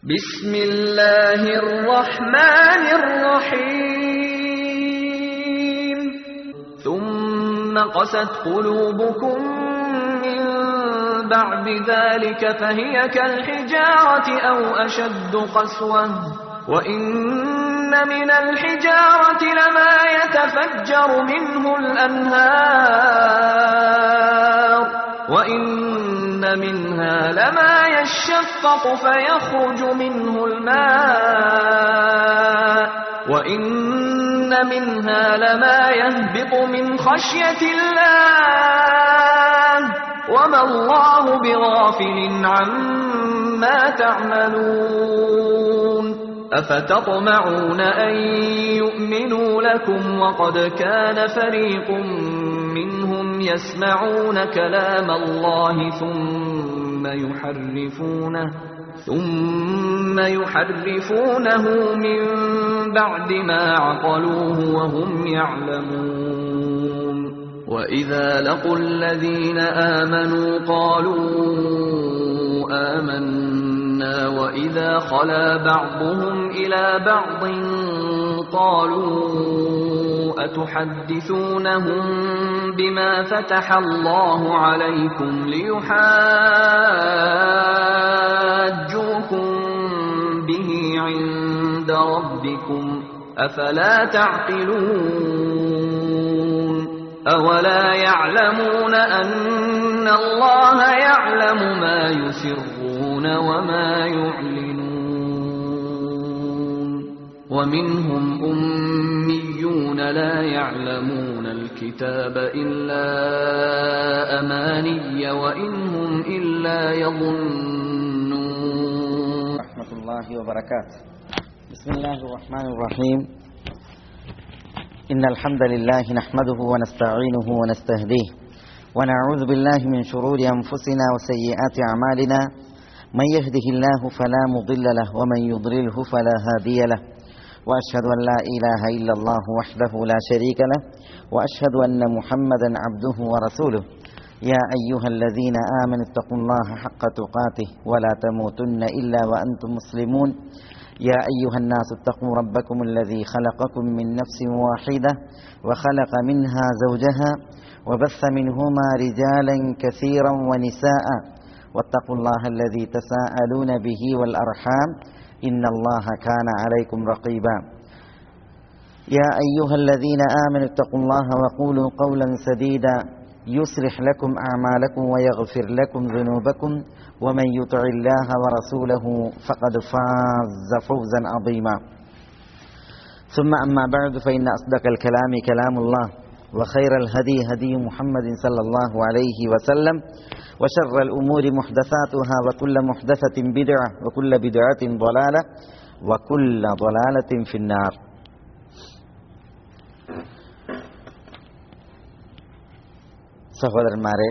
بسم الله الرحمن الرحيم ثم قست قلوبكم من بعد ذلك فهي كالحجارة أو أشد قسوة وإن من الحجارة لما يتفجر منه الأنهار وإن منها لما يشقق فيخرج منه الماء وإن منها لما يهبط من خشية الله وما الله بغافل عما تعملون أفتطمعون أن يؤمنوا لكم وقد كان فريق منهم يسمعون كلام الله ثم يحرفونه من بعد ما عقلوه وهم يعلمون وإذا لقوا الذين آمنوا قالوا آمنا وإذا خلا بعضهم إلى بعض قالوا أتحدثونهم بما فتح الله عليكم ليحاجوكم به عند ربكم أفلا تعقلون أولا يعلمون أن الله يعلم ما يسرون وما يعلنون ومنهم أميون لا يعلمون الكتاب إلا أماني وإن هم إلا يظنون رحمة الله وبركاته بسم الله الرحمن الرحيم إن الحمد لله نحمده ونستعينه ونستهديه ونعوذ بالله من شرور أنفسنا وسيئات أعمالنا من يهده الله فلا مضل له ومن يضلله فلا هادي له وأشهد أن لا إله إلا الله وحده لا شريك له وأشهد أن محمدا عبده ورسوله يا أيها الذين آمنوا اتقوا الله حق تقاته ولا تموتن إلا وأنتم مسلمون يا أيها الناس اتقوا ربكم الذي خلقكم من نفس واحدة وخلق منها زوجها وبث منهما رجالا كثيرا ونساء واتقوا الله الذي تساءلون به والأرحام إن الله كان عليكم رقيبا يا أيها الذين آمنوا اتقوا الله وقولوا قولا سديدا يصلح لكم أعمالكم ويغفر لكم ذنوبكم ومن يطع الله ورسوله فقد فاز فوزا عظيما ثم أما بعد فإن أصدق الكلام كلام الله وخير الهدي هدي محمد صلى الله عليه وسلم وشر الأمور محدثاتها وكل محدثة بدعة وكل بدعة ضلالة وكل ضلالة في النار സഹോദരന്മാരെ,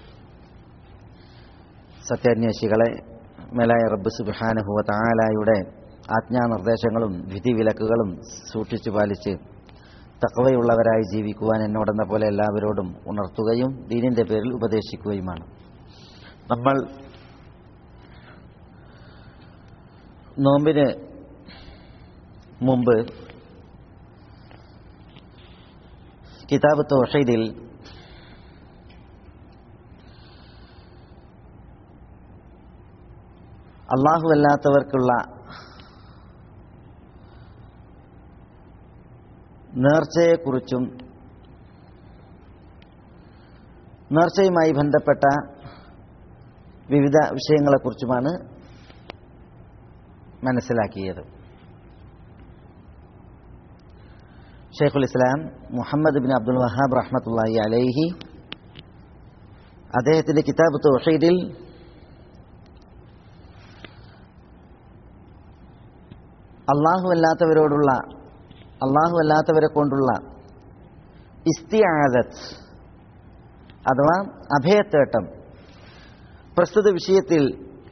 സത്യാന്വേഷികളെ, മേലായ റബ്ബ് സുബ്ഹാനഹു വ തആലയുടെ ആജ്ഞാനിർദ്ദേശങ്ങളും വിധിവിലക്കുകളും സൂക്ഷിച്ചു പാലിച്ച് തഖ്വയുള്ളവരായി ജീവിക്കുവാൻ എന്നോടെന്ന പോലെ എല്ലാവരോടും ഉണർത്തുകയും ദീനിന്റെ പേരിൽ ഉപദേശിക്കുകയുമാണ്. നമ്മൾ നോമ്പിന് മുമ്പ് കിതാബ് തൗഹീദിൽ അല്ലാഹു അല്ലാത്തവർക്കുള്ള നേർച്ചയെക്കുറിച്ചും നേർച്ചയുമായി ബന്ധപ്പെട്ട വിവിധ വിഷയങ്ങളെക്കുറിച്ചുമാണ് മനസ്സിലാക്കിയത്. ഷെയ്ഖുൽ ഇസ്ലാം മുഹമ്മദ് ബിൻ അബ്ദുൽ വഹാബ് റഹ്മത്തുള്ളാഹി അലൈഹി അദ്ദേഹത്തിന്റെ കിതാബ് തൗഹീദിൽ അല്ലാഹു അല്ലാത്തവരെ കൊണ്ടുള്ള ഇസ്തിആദത്ത് അഥവാ അഭയത്തേട്ടം പ്രസ്തുത വിഷയത്തിൽ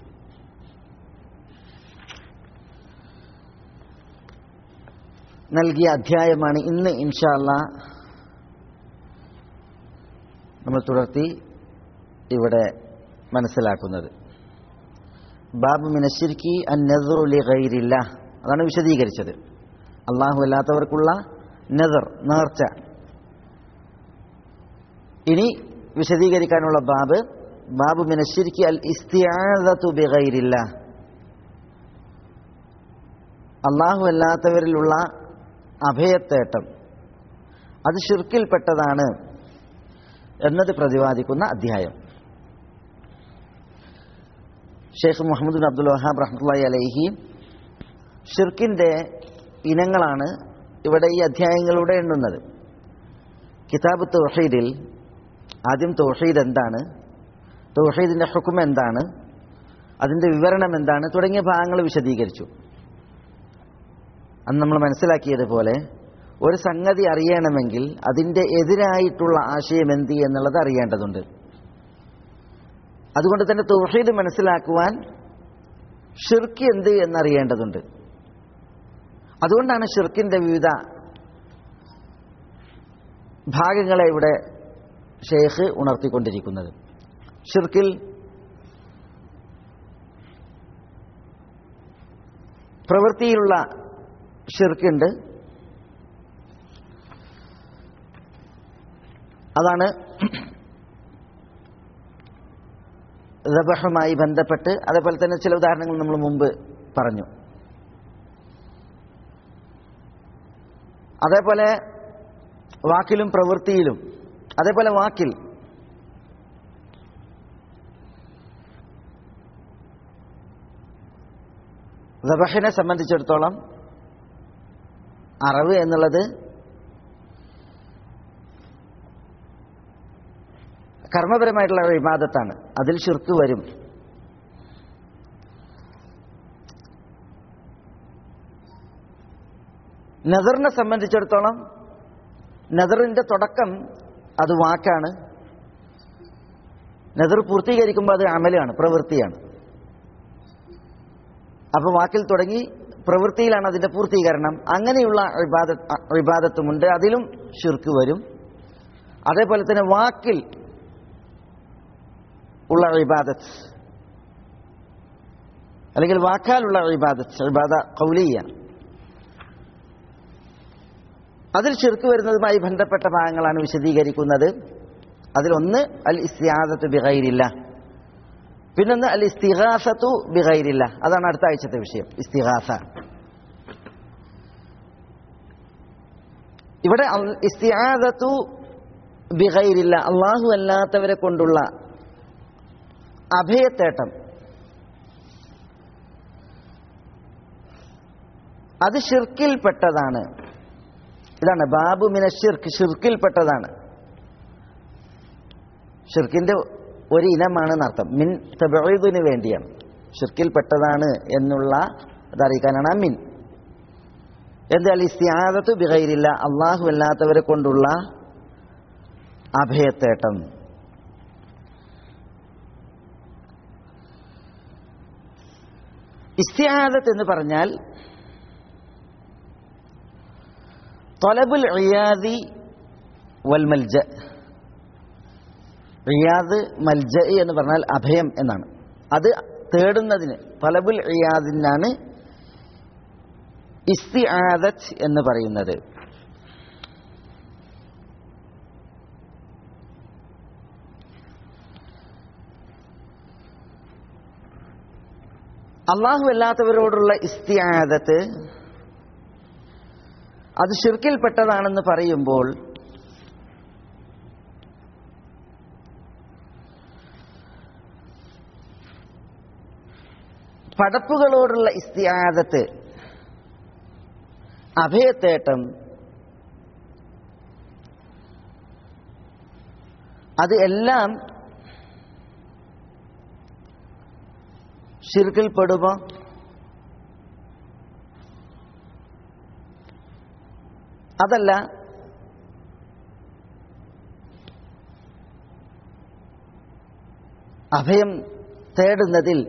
നൽകിയ അധ്യായമാണ് ഇന്ന് ഇൻഷാ അല്ലാഹ് നമ്മൾ തുടർത്തി ഇവിടെ മനസ്സിലാക്കുന്നത്. ബാബു മിനശ്ശിർക്കി അൻ-നദ്റു ലിഗൈരില്ലാഹ്, അതാണ് വിശദീകരിച്ചത്. അല്ലാഹു അല്ലാത്തവർക്കുള്ള നദർ, നേർച്ച. ഇനി വിശദീകരിക്കാനുള്ള ബാബു മിനശ്ശിർക്കി അൽ ഇസ്തിആദതു ബിഗൈരില്ലാഹ്, അല്ലാഹു അല്ലാത്തവരിലുള്ള അഭയത്തേട്ടം അത് ശിർക്കിൽപ്പെട്ടതാണ് എന്നത് പ്രതിപാദിക്കുന്ന അധ്യായം. ഷെയ്ഖ് മുഹമ്മദ് ബിൻ അബ്ദുൽ വഹാബ് റഹ്മത്തുള്ളാഹി അലൈഹി ഷിർക്കിന്റെ ഇനങ്ങളാണ് ഇവിടെ ഈ അധ്യായങ്ങളിലൂടെ എണ്ണുന്നത്. കിതാബ് തൗഹീദിൽ ആദ്യം തൗഹീദ് എന്താണ്, തൗഹീദിന്റെ ഹുക്ം എന്താണ്, അതിന്റെ വിവരണം എന്താണ് തുടങ്ങിയ ഭാഗങ്ങൾ വിശദീകരിച്ചു. അന്ന് നമ്മൾ മനസ്സിലാക്കിയതുപോലെ ഒരു സംഗതി അറിയണമെങ്കിൽ അതിന്റെ എതിരായിട്ടുള്ള ആശയം എന്ത് എന്നുള്ളത് അറിയേണ്ടതുണ്ട്. അതുകൊണ്ട് തന്നെ തൗഹീദ് മനസ്സിലാക്കുവാൻ ഷിർക്ക് എന്ത് എന്നറിയേണ്ടതുണ്ട്. അതുകൊണ്ടാണ് ഷിർക്കിന്റെ വിവിധ ഭാഗങ്ങളെ ഇവിടെ ഷെയ്ഖ് ഉണർത്തിക്കൊണ്ടിരിക്കുന്നത്. ഷിർക്കിൽ പ്രവൃത്തിയിലുള്ള ഷിർക്കുണ്ട്, അതാണ് ദബഹുമായി ബന്ധപ്പെട്ട്. അതേപോലെ തന്നെ ചില ഉദാഹരണങ്ങൾ നമ്മൾ മുമ്പ് പറഞ്ഞു. അതേപോലെ വാക്കിലും പ്രവൃത്തിയിലും, അതേപോലെ വാക്കിൽ ദബഹിനെ സംബന്ധിച്ചിടത്തോളം അറവ് എന്നുള്ളത് കർമ്മപരമായിട്ടുള്ള ഇബാദത്താണ്, അതിൽ ശിർക്ക് വരും. നദറിനെ സംബന്ധിച്ചിടത്തോളം നദറിന്റെ തുടക്കം അത് വാക്കാണ്, നദർ പൂർത്തീകരിക്കുമ്പോൾ അത് അമലാണ്, പ്രവൃത്തിയാണ്. അപ്പൊ വാക്കിൽ തുടങ്ങി പ്രവൃത്തിയിലാണ് അതിന്റെ പൂർത്തീകരണം. അങ്ങനെയുള്ള ഇബാദത്തുമുണ്ട്, അതിലും ശിർക്ക് വരും. അതേപോലെ തന്നെ വാക്കിൽ ഉള്ള ഇബാദത്ത് അല്ലെങ്കിൽ വാക്കാലുള്ള ഇബാദത്ത്, ഇബാദ ഖൗലിയ, അതിൽ ശിർക്ക് വരുന്നതുമായി ബന്ധപ്പെട്ട ഭാഗങ്ങളാണ് വിശദീകരിക്കുന്നത്. അതിലൊന്ന് അൽ ഇസ്തിആദത്തു ബിഗൈരില്ലാഹ്, പിന്നൊന്ന് അൽ ഇസ്തിഗാസത്തു ബിഗൈരില്ലാഹ്. അതാണ് അടുത്ത ആഴ്ചത്തെ വിഷയം, ഇസ്തിഗാസ. ഇവിടെ ഇസ്തിആദത്തു ബിഗൈരില്ലാഹ്, അല്ലാഹു അല്ലാത്തവരെ കൊണ്ടുള്ള അഭയത്തേട്ടം, അത് ഷിർക്കിൽപ്പെട്ടതാണ്. ഇതാണ് ബാബു മിനശ്ശിർക്ക്, ഷിർക്കിൽപ്പെട്ടതാണ്. ഷിർക്കിന്റെ ഒരു ഇനമാണെന്നർത്ഥം. മിൻ തബഈദിന് വേണ്ടിയാണ്, ഷിർക്കിൽപ്പെട്ടതാണ് എന്നുള്ള അതറിയിക്കാനാണ് മിൻ. എന്നാൽ ഇസ്തിആദത്തു ബിഗൈരില്ലാ, അല്ലാഹു അല്ലാത്തവരെ കൊണ്ടുള്ള അഭയത്തേട്ടം. ഇസ്തിആദത്ത് എന്ന് പറഞ്ഞാൽ ത്വലബുൽ ഇയാദി വൽ മൽജ. ഇയാദ് മൽജ എന്ന് പറഞ്ഞാൽ അഭയം എന്നാണ്. അത് തേടുന്നതിന് ത്വലബുൽ ഇയാദിനാണ് ഇസ്തിആദത്ത് എന്ന് പറയുന്നത്. അല്ലാഹു അല്ലാത്തവരോടുള്ള ഇസ്തിആദത്ത് അത് ശിർക്കിൽപ്പെട്ടതാണെന്ന് പറയുമ്പോൾ പടപ്പുകളോടുള്ള ഇസ്തിആദത്ത്, അഭയത്തേട്ടം, അത് എല്ലാം ശിർക്കിൽപ്പെടുമോ? അതല്ല, അഭയം തേടുന്നതിൽ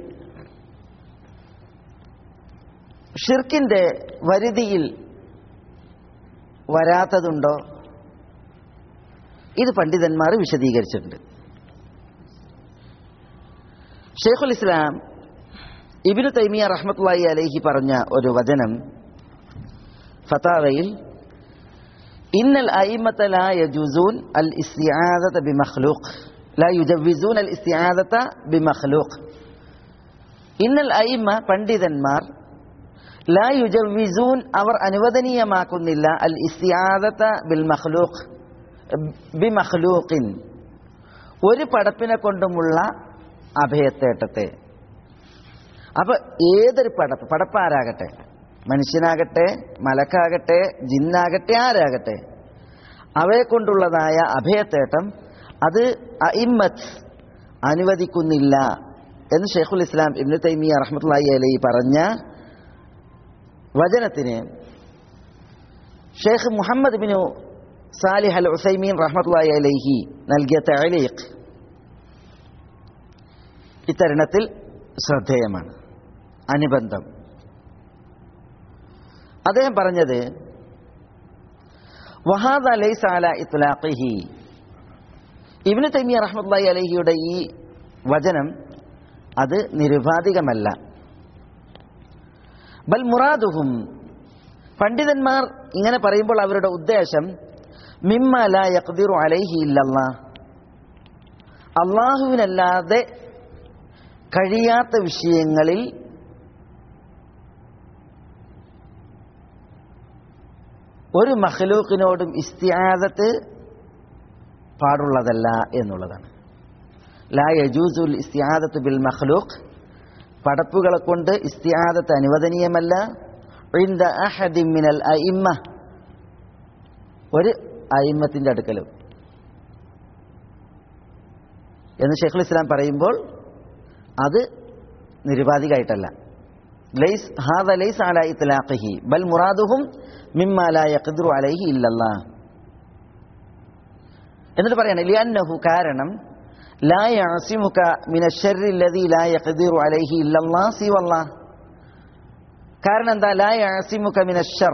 ഷിർക്കിന്റെ വരുതിയിൽ വരാത്തതുണ്ടോ? ഇത് പണ്ഡിതന്മാർ വിശദീകരിച്ചിട്ടുണ്ട്. ഷെയ്ഖുൽ ഇസ്ലാം ഇബ്നു തൈമിയ റഹ്മത്തുള്ളാഹി അലൈഹി പറഞ്ഞ ഒരു വചനം ഫതാവയിൽ, ഇന്നൽ അയിമ്മത ലാ യജൂസൂൻ അൽ ഇസ്തിആദത ബിമഖ്ലൂഖ് ലാ യുജവ്വിസൂൻ അൽ ഇസ്തിആദത ബിമഖ്ലൂഖ്. ഇന്നൽ അയിമ്മ പണ്ഡിതന്മാർ ലാ യുജവ്വിസൂൻ അവർ അനുവദനീയമാക്കുന്നില്ല അൽ ഇസ്തിആദത ബിൽ മഖ്ലൂഖ് ബിമഖ്ലൂഖിൻ ഒരു പടപ്പിനെ കൊണ്ടുമുള്ള അഭയത്തേട്ടത്തെ. അപ്പൊ ഏതൊരു പടപ്പാരാകട്ടെ, മനുഷ്യനാകട്ടെ, മലക്കാകട്ടെ, ജിന്നാകട്ടെ, ആരാകട്ടെ, അവയെ കൊണ്ടുള്ളതായ അഭയത്തേട്ടം അത് അഇമ്മത്ത് അനുവദിക്കുന്നില്ല എന്ന് ഷെയ്ഖുൽ ഇസ്ലാം ഇബ്നു തൈമിയ റഹ്മത്തുള്ളാഹി അലൈഹി പറഞ്ഞ വചനത്തിന് ഷെയ്ഖ് മുഹമ്മദ് ബിൻ സാലിഹ് അൽ ഉസൈമീൻ റഹ്മത്തുള്ളാഹി അലൈഹി നൽകിയ തഅലീഖ് ഇത്തരുണത്തിൽ ശ്രദ്ധേയമാണ്. അനുബന്ധം അദ്ദേഹം പറഞ്ഞത്, വഹാദ ലൈസ അലാ ഇത്ലാഖിഹി. ഇബ്നു തൈമിയ റഹ്മത്തുള്ളാഹി അലൈഹിയുടെ ഈ വചനം അത് നിരുപാധികമല്ല. ബൽ മുറാദുഹും പണ്ഡിതന്മാർ ഇങ്ങനെ പറയുമ്പോൾ അവരുടെ ഉദ്ദേശം മിമ്മ ലാ യഖ്ദിറു അലൈഹി ഇല്ലല്ലാഹ്, അല്ലാഹുവിനല്ലാതെ കഴിയാത്ത വിഷയങ്ങളിൽ ഒരു മഖ്ലൂഖിനോടും ഇസ്തിആദത്ത് പാടുള്ളതല്ല എന്നുള്ളതാണ്. ലാ യജൂസുൽ ഇസ്തിആദത്ത് ബിൽ മഖ്ലൂഖ്, പടപ്പുകളെ കൊണ്ട് ഇസ്തിആദത്ത് അനുവദനീയമല്ല. ഇൻദ അഹദി മിനൽ അഇമ്മ, ഒരു അയിമ്മത്തിന്റെ അടുക്കലും എന്ന് ഷെയ്ഖുൽ ഇസ്ലാം പറയുമ്പോൾ അത് നിരുപാധികമായിട്ടല്ല. ഹാദ ലൈസ അലാ ഇത്ലാഖിഹി ബൽ മുറാദുഹും മിമ്മ ലാ യഖ്ദിറു അലൈഹി ഇല്ലല്ലാഹ്. എന്നിട്ട് പറയാണ് ലിഅന്നഹു, കാരണം ലാ യഅസിമുക മിനശ്ശർരി അല്ലദീ ലാ യഖ്ദിറു അലൈഹി ഇല്ലല്ലാഹ് സിവല്ലാഹ്. കാരണം എന്താ? ലാ യഅസിമുക മിനശ്ശർ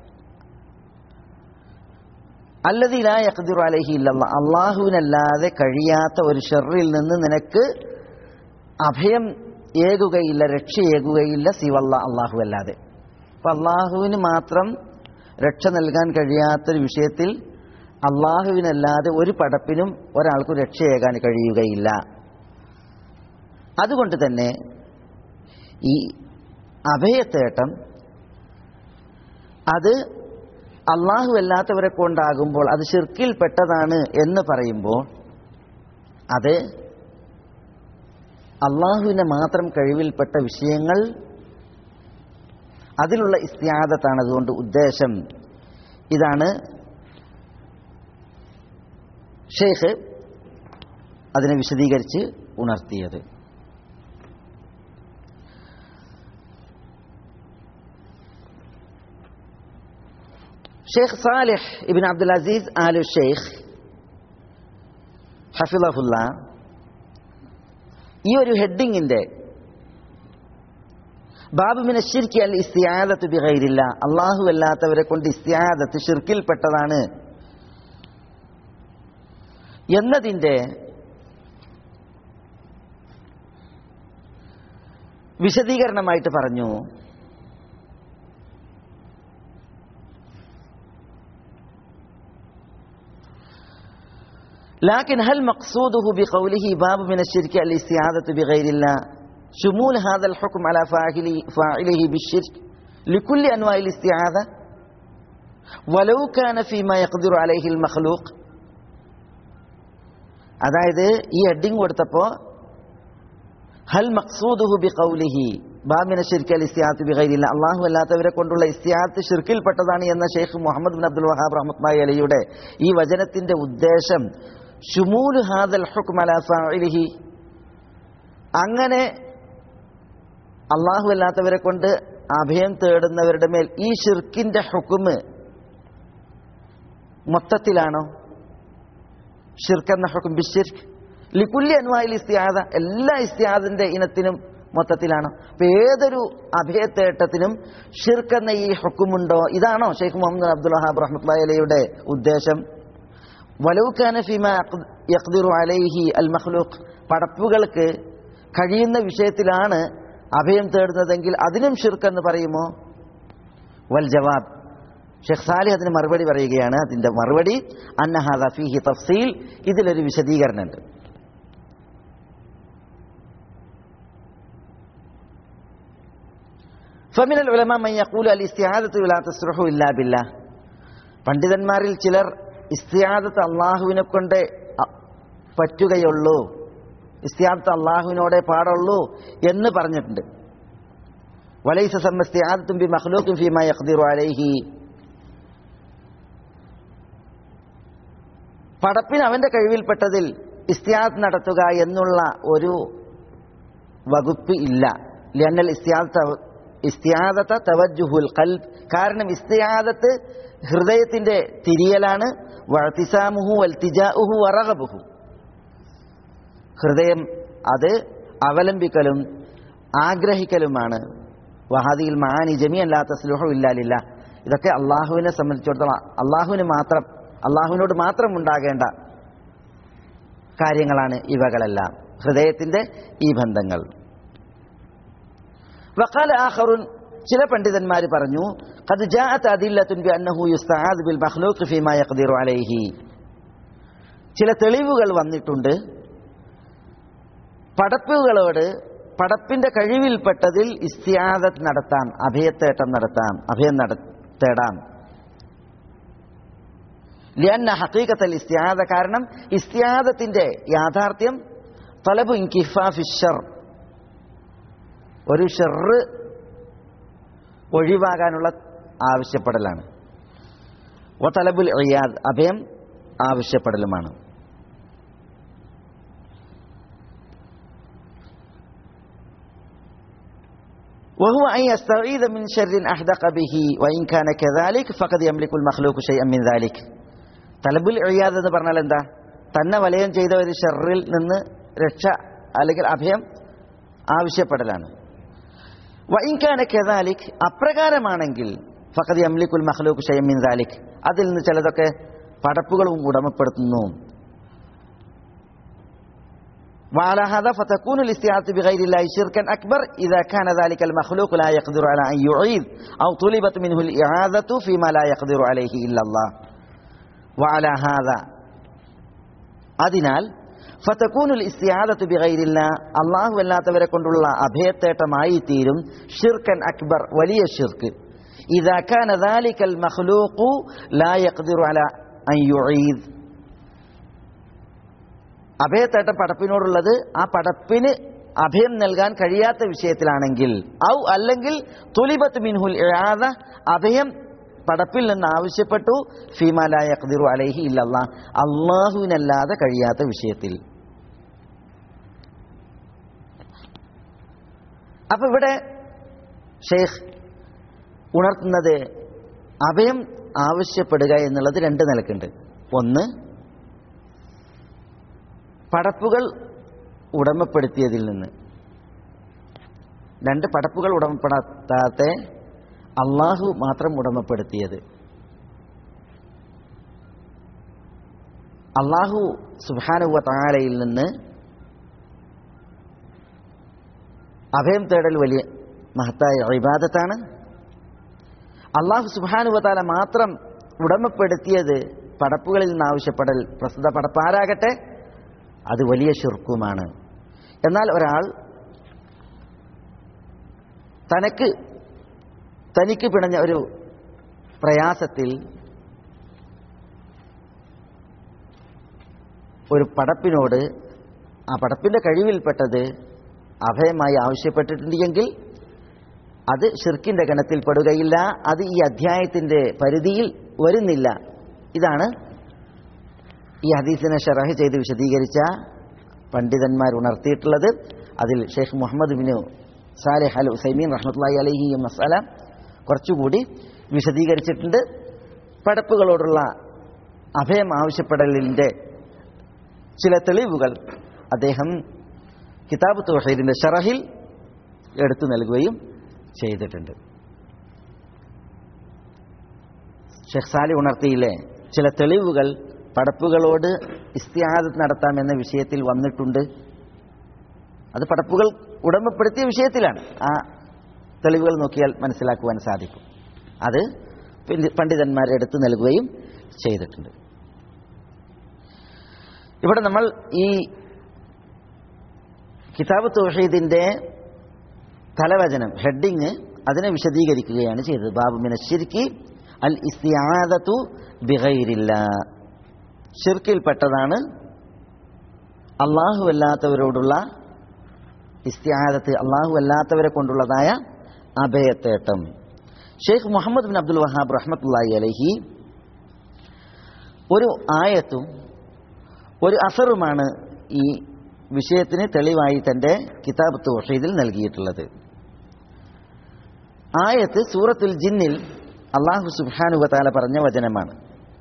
അല്ലദീ ലാ യഖ്ദിറു അലൈഹി ഇല്ലല്ലാഹ്, അല്ലാഹുവിനല്ലാതെ കഴിയാത്ത ഒരു ഷർറിൽ നിന്ന് നിനക്ക് അഭയം ഏകുകയില്ല, രക്ഷയേകുകയില്ല സിവല്ലാഹ്, അല്ലാഹു അല്ലാതെ. അപ്പം അല്ലാഹുവിന് മാത്രം രക്ഷ നൽകാൻ കഴിയാത്തൊരു വിഷയത്തിൽ അല്ലാഹുവിനല്ലാതെ ഒരു പടപ്പിനും ഒരാൾക്കും രക്ഷയേകാൻ കഴിയുകയില്ല. അതുകൊണ്ട് തന്നെ ഈ അഭയത്തേട്ടം അത് അല്ലാഹു അല്ലാത്തവരെ കൊണ്ടാകുമ്പോൾ അത് ശിർക്കിൽപ്പെട്ടതാണ് എന്ന് പറയുമ്പോൾ അത് അല്ലാഹുവിനെ മാത്രം കഴിവിൽപ്പെട്ട വിഷയങ്ങൾ, അതിലുള്ള ഇസ്തിആദത്താണ് അതുകൊണ്ട് ഉദ്ദേശം. ഇതാണ് ഷെയ്ഖ് അതിനെ വിശദീകരിച്ച് ഉണർത്തിയത്. ഷെയ്ഖ് സാലിഹ് ഇബ്നു അബ്ദുൽ അസീസ് ആലു ഷെയ്ഖ് ഹഫിളഹുല്ലാ ഈ ഒരു ഹെഡിങ്ങിന്റെ ബാബു മിന ശിർക്കി അൽ ഇസ്തിആദത്തു ബിഗൈരില്ലാ, അല്ലാഹു അല്ലാത്തവരെ കൊണ്ട് ഇസ്തിആദത്ത് ശിർക്കിൽപ്പെട്ടതാണ് എന്നതിന്റെ വിശദീകരണമായിട്ട് പറഞ്ഞു, لكن هل مقصوده بقوله باب من الشرك الاستعاذة بغير الله شمول هذا الحكم على فاعله بالشرك لكل أنواع الاستعاذة ولو كان فيما يقدر عليه المخلوق. അതായത് ഈ ഹെഡിങ് കൊടുത്തപ്പോൾ ഹൽ മഖ്സൂദുഹു ബിഖൗലിഹി ബാമിന ശിർക്ക് അൽ ഇസ്തിആദത്ത് ബിഗൈരില്ല, അല്ലാഹു അല്ലാത്തവരെ കൊണ്ടുള്ള ഇസ്തിആദത്ത് ശിർക്കിൽപ്പെട്ടതാണ് എന്ന ഷെയ്ഖ് മുഹമ്മദ് ബിൻ അബ്ദുൽ വഹാബ് റഹ്മത്തുള്ളാഹി അലൈഹിയുടെ ഈ വചനത്തിന്റെ ഉദ്ദേശം ശുമൂലു ഹാദൽ ഹുക്ം അലാ ഫാഇലിഹി, അങ്ങനെ അല്ലാഹു അല്ലാത്തവരെ കൊണ്ട് അഭയം തേടുന്നവരുടെ മേൽ ഈ ശിർക്കിന്റെ ഹുക്മ് മൊത്തത്തിലാണോ? ഷിർക്ക് എന്ന ഹുക്ം ബിശ്ശിർക്ക് ലികുല്ലി അൻവാഇൽ ഇസ്തിആദ, എല്ലാ ഇസ്തിആദിന്റെ ഇനത്തിനും മൊത്തത്തിലാണോ? അപ്പൊ ഏതൊരു അഭയത്തേട്ടത്തിനും ഷിർക്ക് എന്ന ഈ ഹുക്കുമുണ്ടോ? ഇതാണോ ഷെയ്ഖ് മുഹമ്മദ് അബ്ദുൽ വഹാബ് റഹ്മത്തുള്ളാഹി അലൈഹിയുടെ ഉദ്ദേശം? വലൗ കാന ഫീമാ യഖ്ദിറു അലൈഹി അൽ മഖ്ലൂഖ്, പടപ്പുകൾക്ക് കഴിയുന്ന വിഷയത്തിലാണ് അഭയം തേടുന്നതെങ്കിൽ അതിനും ഷിർക്ക് എന്ന് പറയുമോ? വൽ ജവാബ്, ഷെയ്ഖ് സാലിഹ് അതിന് മറുപടി പറയുകയാണ്. അതിന്റെ മറുപടി അന്ന ഹാദാ ഫീഹി തഫ്സീൽ, ഇതിലൊരു വിശദീകരണമുണ്ട്. ഫമിനൽ ഉലമാ മൻ യഖൂലു അൽ ഇസ്തിആദത്തു ലാ തസ്റഹു ഇല്ലാ ബില്ലാഹ്, പണ്ഡിതന്മാരിൽ ചിലർ ഇസ്തിആദത്ത് അല്ലാഹുവിനെ കൊണ്ട് പറ്റുകയുള്ളൂ, ഇസ്തിആദത്ത് അല്ലാഹുവിനോടെ പാടുള്ളൂ എന്ന് പറഞ്ഞിട്ടുണ്ട്. വലൈസ സമ്മ ഇസ്തിആദത്തുൻ ബി മഖ്ലൂഖിൻ ഫീമാ യഖ്ദിറു അലൈഹി, പടപ്പിന് അവന്റെ കഴിവിൽപ്പെട്ടതിൽ ഇസ്തിആദത്ത് നടത്തുക എന്നുള്ള ഒരു വകുപ്പ് ഇല്ല. ലിഅന്നൽ ഇസ്തിആദത തവജ്ജുഹുൽ ഖൽബ്, കാരണം ഇസ്തിആദത്ത് ഹൃദയത്തിന്റെ തിരിയലാണ്. വഅ്തിസാമുഹു വൽതിജാഉഹു വറഗബുഹു, ഹൃദയം അത് അവലംബിക്കലും ആഗ്രഹിക്കലുമാണ്. വഹാദിൽ മആനി ജമീഅൻ ലാ തസ്ലുഹു ഇല്ലാ ലില്ലാഹ്, ഇതൊക്കെ അള്ളാഹുവിനെ സംബന്ധിച്ചിടത്തോളം അള്ളാഹുവിനോട് മാത്രം ഉണ്ടാകേണ്ട കാര്യങ്ങളാണ് ഇവകളെല്ലാം, ഹൃദയത്തിന്റെ ഈ ബന്ധങ്ങൾ. വഖാല ആഖറുൻ, ചില പണ്ഡിതന്മാർ പറഞ്ഞു, ഖദ് ജാഅത് അദില്ലത്തുൻ ബിഅന്നഹു യുസ്തആദ് ബിൽ മഖ്ലൂഖ് ഫീമാ യഖ്ദിറു അലൈഹി, ചില തെളിവുകൾ വന്നിട്ടുണ്ട് പടപ്പുകളോട് പടപ്പിന്റെ കഴിവിൽപ്പെട്ടതിൽ ഇസ്തിആദത്ത് നടത്താം, അഭയം തേടാം. ലിഅന്ന ഹഖീഖത്തൽ ഇസ്തിആദ, കാരണം ഇസ്തിആദത്തിന്റെ യാഥാർത്ഥ്യം തലബു ഇൻകിഫാഫി ശർ, ഒരു ഷർറ് ഒഴിവാകാനുള്ള ആവശ്യപ്പെടലാണ്. വതലബുൽ ഇയാദ്, അഭയം ആവശ്യപ്പെടലുമാണ്. وهو أن يستعيذ من شر أحدق به وإن كان كذلك فقد يملك المخلوق شيئا من ذلك. തലബുൽ ഇയാദ് എന്ന് പറഞ്ഞാൽ എന്താ? തന്നെ വലയം ചെയ്ത ഒരു ഷർറിൽ നിന്ന് രക്ഷ അല്ലെങ്കിൽ അഭയം ആവശ്യപ്പെടലാണ്. വഇൻ കാന കദാലിക്, അപ്രകാരമാണെങ്കിൽ ഫഖദ് യംലികുൽ മഖ്ലൂഖു ശൈഅൻ മിൻ ദാലിക്, അതിൽ നിന്ന് ചിലതൊക്കെ പടപ്പുകളും ഉടമപ്പെടുത്തുന്നു. وعلى هذا فتكون الاستعاذة بغير الله شركا أكبر إذا كان ذلك المخلوق لا يقدر على أن يعيذ أو طلبت منه الإعاذة فيما لا يقدر عليه إلا الله. وعلى هذا, അതിനാൽ فتكون الاستعاذة بغير الله, അല്ലാഹു അല്ലാത്തവരെ കൊണ്ടുള്ള അഭയത്തേട്ടമായി തീരും ഷിർക്കൻ അക്ബർ, വലിയ ഷിർക്ക്. إذا كان ذلك المخلوق لا يقدر على أن يعيذ, അഭയത്തേട്ടം പടപ്പിനോടുള്ളത് ആ പടപ്പിന് അഭയം നൽകാൻ കഴിയാത്ത വിഷയത്തിലാണെങ്കിൽ, ഔ അല്ലെങ്കിൽ തുലിബത്ത് മിൻഹുൽ ഇആദ, അഭയം പടപ്പിൽ നിന്ന് ആവശ്യപ്പെട്ടു, ഫീമാ ലാ യഖ്ദിറു അലൈഹി ഇല്ലല്ലാഹ്, അല്ലാഹുവിനല്ലാതെ കഴിയാത്ത വിഷയത്തിൽ. അപ്പൊ ഇവിടെ ഷെയ്ഖ് ഉണർത്തുന്നത് അഭയം ആവശ്യപ്പെടുക എന്നുള്ളത് രണ്ട് നിലക്കുണ്ട്. ഒന്ന്, പടപ്പുകൾ ഉടമപ്പെടുത്തിയതിൽ നിന്ന്. രണ്ട്, പടപ്പുകൾ ഉടമപ്പെടുത്താത്ത അള്ളാഹു മാത്രം ഉടമപ്പെടുത്തിയത്. അള്ളാഹു സുബ്ഹാനഹു വ തആലയിൽ നിന്ന് അഭയം തേടൽ വലിയ മഹത്തായ ഇബാദത്താണ്. അള്ളാഹു സുബ്ഹാനഹു വ തആല മാത്രം ഉടമപ്പെടുത്തിയത് പടപ്പുകളിൽ നിന്ന് ആവശ്യപ്പെടൽ, പ്രസ്തുത പടപ്പാരാകട്ടെ, അത് വലിയ ശിർക്കുമാണ്. എന്നാൽ ഒരാൾ തനിക്ക് പിണഞ്ഞ ഒരു പ്രയാസത്തിൽ ഒരു പടപ്പിനോട് ആ പടപ്പിന്റെ കഴിവിൽപ്പെട്ടത് അഭയമായി ആവശ്യപ്പെട്ടിട്ടുണ്ടെങ്കിൽ അത് ഷിർക്കിന്റെ ഗണത്തിൽ പെടുകയില്ല, അത് ഈ അധ്യായത്തിന്റെ പരിധിയിൽ വരുന്നില്ല. ഇതാണ് ഈ ഹദീസിനെ ശറഹ് ചെയ്ത് വിശദീകരിച്ച പണ്ഡിതന്മാർ ഉണർത്തിയിട്ടുള്ളത്. അതിൽ ഷെയ്ഖ് മുഹമ്മദ് ബിൻ സാലിഹ് അൽ ഉസൈമീൻ റഹ്മത്തുള്ളാഹി അലൈഹി ഈ മസ്അല കുറച്ചുകൂടി വിശദീകരിച്ചിട്ടുണ്ട്. പടപ്പുകളോടുള്ള അഭയം ആവശ്യപ്പെടലിന്റെ ചില തെളിവുകൾ അദ്ദേഹം കിതാബ് തൗഹീദിന്റെ ശറഹിൽ എടുത്തു നൽകുകയും ചെയ്തിട്ടുണ്ട്. ഷെയ്ഖ് സാലിഹ് ഉണർത്തിയിലെ ചില തെളിവുകൾ പടപ്പുകളോട് ഇസ്തിആദത്ത് നടത്താമെന്ന വിഷയത്തിൽ വന്നിട്ടുണ്ട്. അത് പടപ്പുകൾ ഉടമപ്പെടുത്തിയ വിഷയത്തിലാണ്. ആ തെളിവുകൾ നോക്കിയാൽ മനസ്സിലാക്കുവാൻ സാധിക്കും. അത് പണ്ഡിതന്മാർ എടുത്തു നൽകുകയും ചെയ്തിട്ടുണ്ട്. ഇവിടെ നമ്മൾ ഈ കിതാബ് തൗഹീദിന്റെ തലവചനം ഹെഡിങ് അതിനെ വിശദീകരിക്കുകയാണ് ചെയ്തത്. ബാബു മിനശ് ശിർക്കി അൽ ഇസ്തിആദതു ബിഗൈരില്ലാഹ്. ശിർക്കിൽപ്പെട്ടതാണ് അല്ലാഹു അല്ലാത്തവരോടുള്ള ഇസ്തിആദത്ത്, അല്ലാഹു അല്ലാത്തവരെ കൊണ്ടുള്ളതായ അഭയത്തേട്ടം. ഷെയ്ഖ് മുഹമ്മദ് ബിൻ അബ്ദുൽ വഹാബ് റഹ്മത്തുള്ളാഹി അലൈഹി ഒരു ആയത്തും ഒരു അസറുമാണ് ഈ വിഷയത്തിന് തെളിവായി തന്റെ കിതാബ് തൗഹീദിൽ നൽകിയിട്ടുള്ളത്. ആയത്ത് സൂറത്തുൽ ജിന്നിൽ അല്ലാഹു സുബ്ഹാനഹു വ തആല പറഞ്ഞ വചനമാണ്.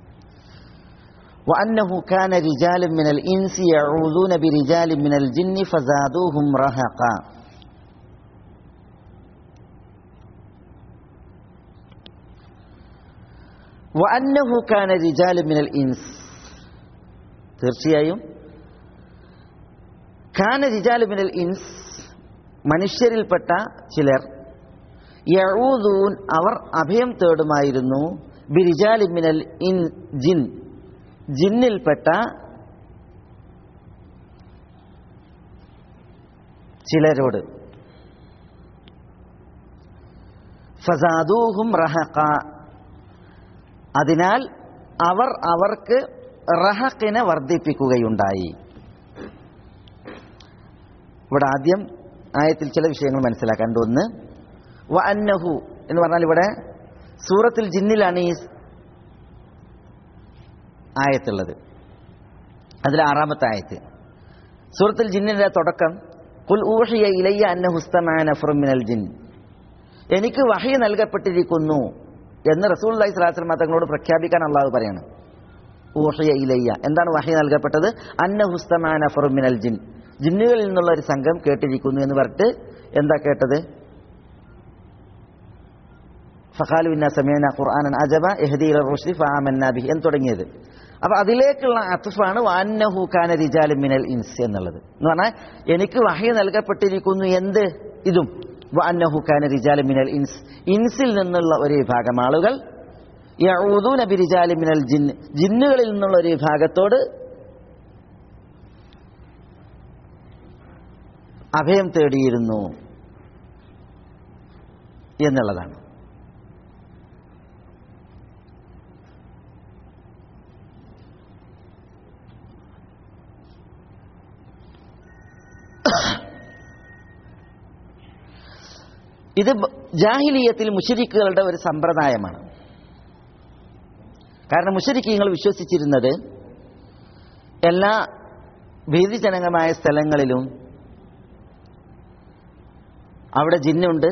وأنه كان رجال من الإنس يعوذون برجال من الجن فزادوهم رهقا. وأنه كان رجال من الإنس, തീർച്ചയായും കാന റിജാലു മിനൽ ഇൻസ്, മനുഷ്യരിൽപ്പെട്ട ചിലർ, യഊദൂൻ അവർ അഭയം തേടുമായിരുന്നു, ബിരിജാലി മിനൽ ജിൻ ജിന്നിൽപ്പെട്ട ചിലരോട്, ഫസാദൂഹും റഹഖ, അതിനാൽ അവർ അവർക്ക് റഹഖിനെ വർദ്ധിപ്പിക്കുകയുണ്ടായി. ഇവിടെ ആദ്യം ആയത്തിൽ ചില വിഷയങ്ങൾ മനസ്സിലാക്കാണ്ട്. ഒന്ന്, വ അന്നഹു എന്ന് പറഞ്ഞാൽ ഇവിടെ സൂറത്തുൽ ജിന്നിലാണ് ഈ ആയത്തുള്ളത്. അതിൽ 6-ാമത്തെ ആയത്ത്. സൂറത്തുൽ ജിന്നിന്റെ തുടക്കം ഖുൽ ഊഹിയ ഇലയ്യ അന്നഹു ഇസ്തമഅ നഫറും മിനൽ ജിൻ, എനിക്ക് വഹി നൽകപ്പെട്ടിരിക്കുന്നു എന്ന് റസൂലുള്ളാഹി സ്വല്ലല്ലാഹു അലൈഹി വസല്ലം തങ്ങളോട് പ്രഖ്യാപിക്കാൻ അള്ളാഹു പറയാണ്. ഊഹിയ ഇലയ്യ, എന്താണ് വഹി നൽകപ്പെട്ടത്? അന്നഹു ഇസ്തമഅ നഫറും മിനൽ ജിൻ, ജിന്നുകളിൽ നിന്നുള്ള ഒരു സംഘം കേട്ടിരിക്കുന്നു എന്ന് പറഞ്ഞിട്ട് എന്താ കേട്ടത്? ഫഖാലു ഇന്നാ സമീഅനാ ഖുർആനൻ അജബ യഹ്ദി ഇലർ റുശ്ദി ഫആമന്നാ ബിഹി എന്ന് തുടങ്ങിയത്. അപ്പൊ അതിലേക്കുള്ള അത്ഫാണ് വഅന്നഹു കാന റിജാലുൻ മിനൽ ഇൻസ് എന്നുള്ളത്. എന്ന് പറഞ്ഞാൽ എനിക്ക് വഹി നൽകപ്പെട്ടിരിക്കുന്നു എന്ത്? ഇതും വഅന്നഹു കാന റിജാലുൻ മിനൽ ഇൻസ്, ഇൻസിൽ നിന്നുള്ള ഒരു വിഭാഗം ആളുകൾ, യഊദൂന ബിരിജാലിൻ മിനൽ ജിൻ, ജിന്നുകളിൽ നിന്നുള്ള ഒരു വിഭാഗത്തോട് അഭയം തേടിയിരുന്നു എന്നുള്ളതാണ്. ഇത് ജാഹിലിയത്തിൽ മുശ്രിക്കുകളുടെ ഒരു സമ്പ്രദായമാണ്. കാരണം മുശ്രിക്കീങ്ങൾ വിശ്വസിച്ചിരുന്നത് എല്ലാ ഭീതിജനകമായ സ്ഥലങ്ങളിലും അവിടെ ജിന്നുണ്ട്,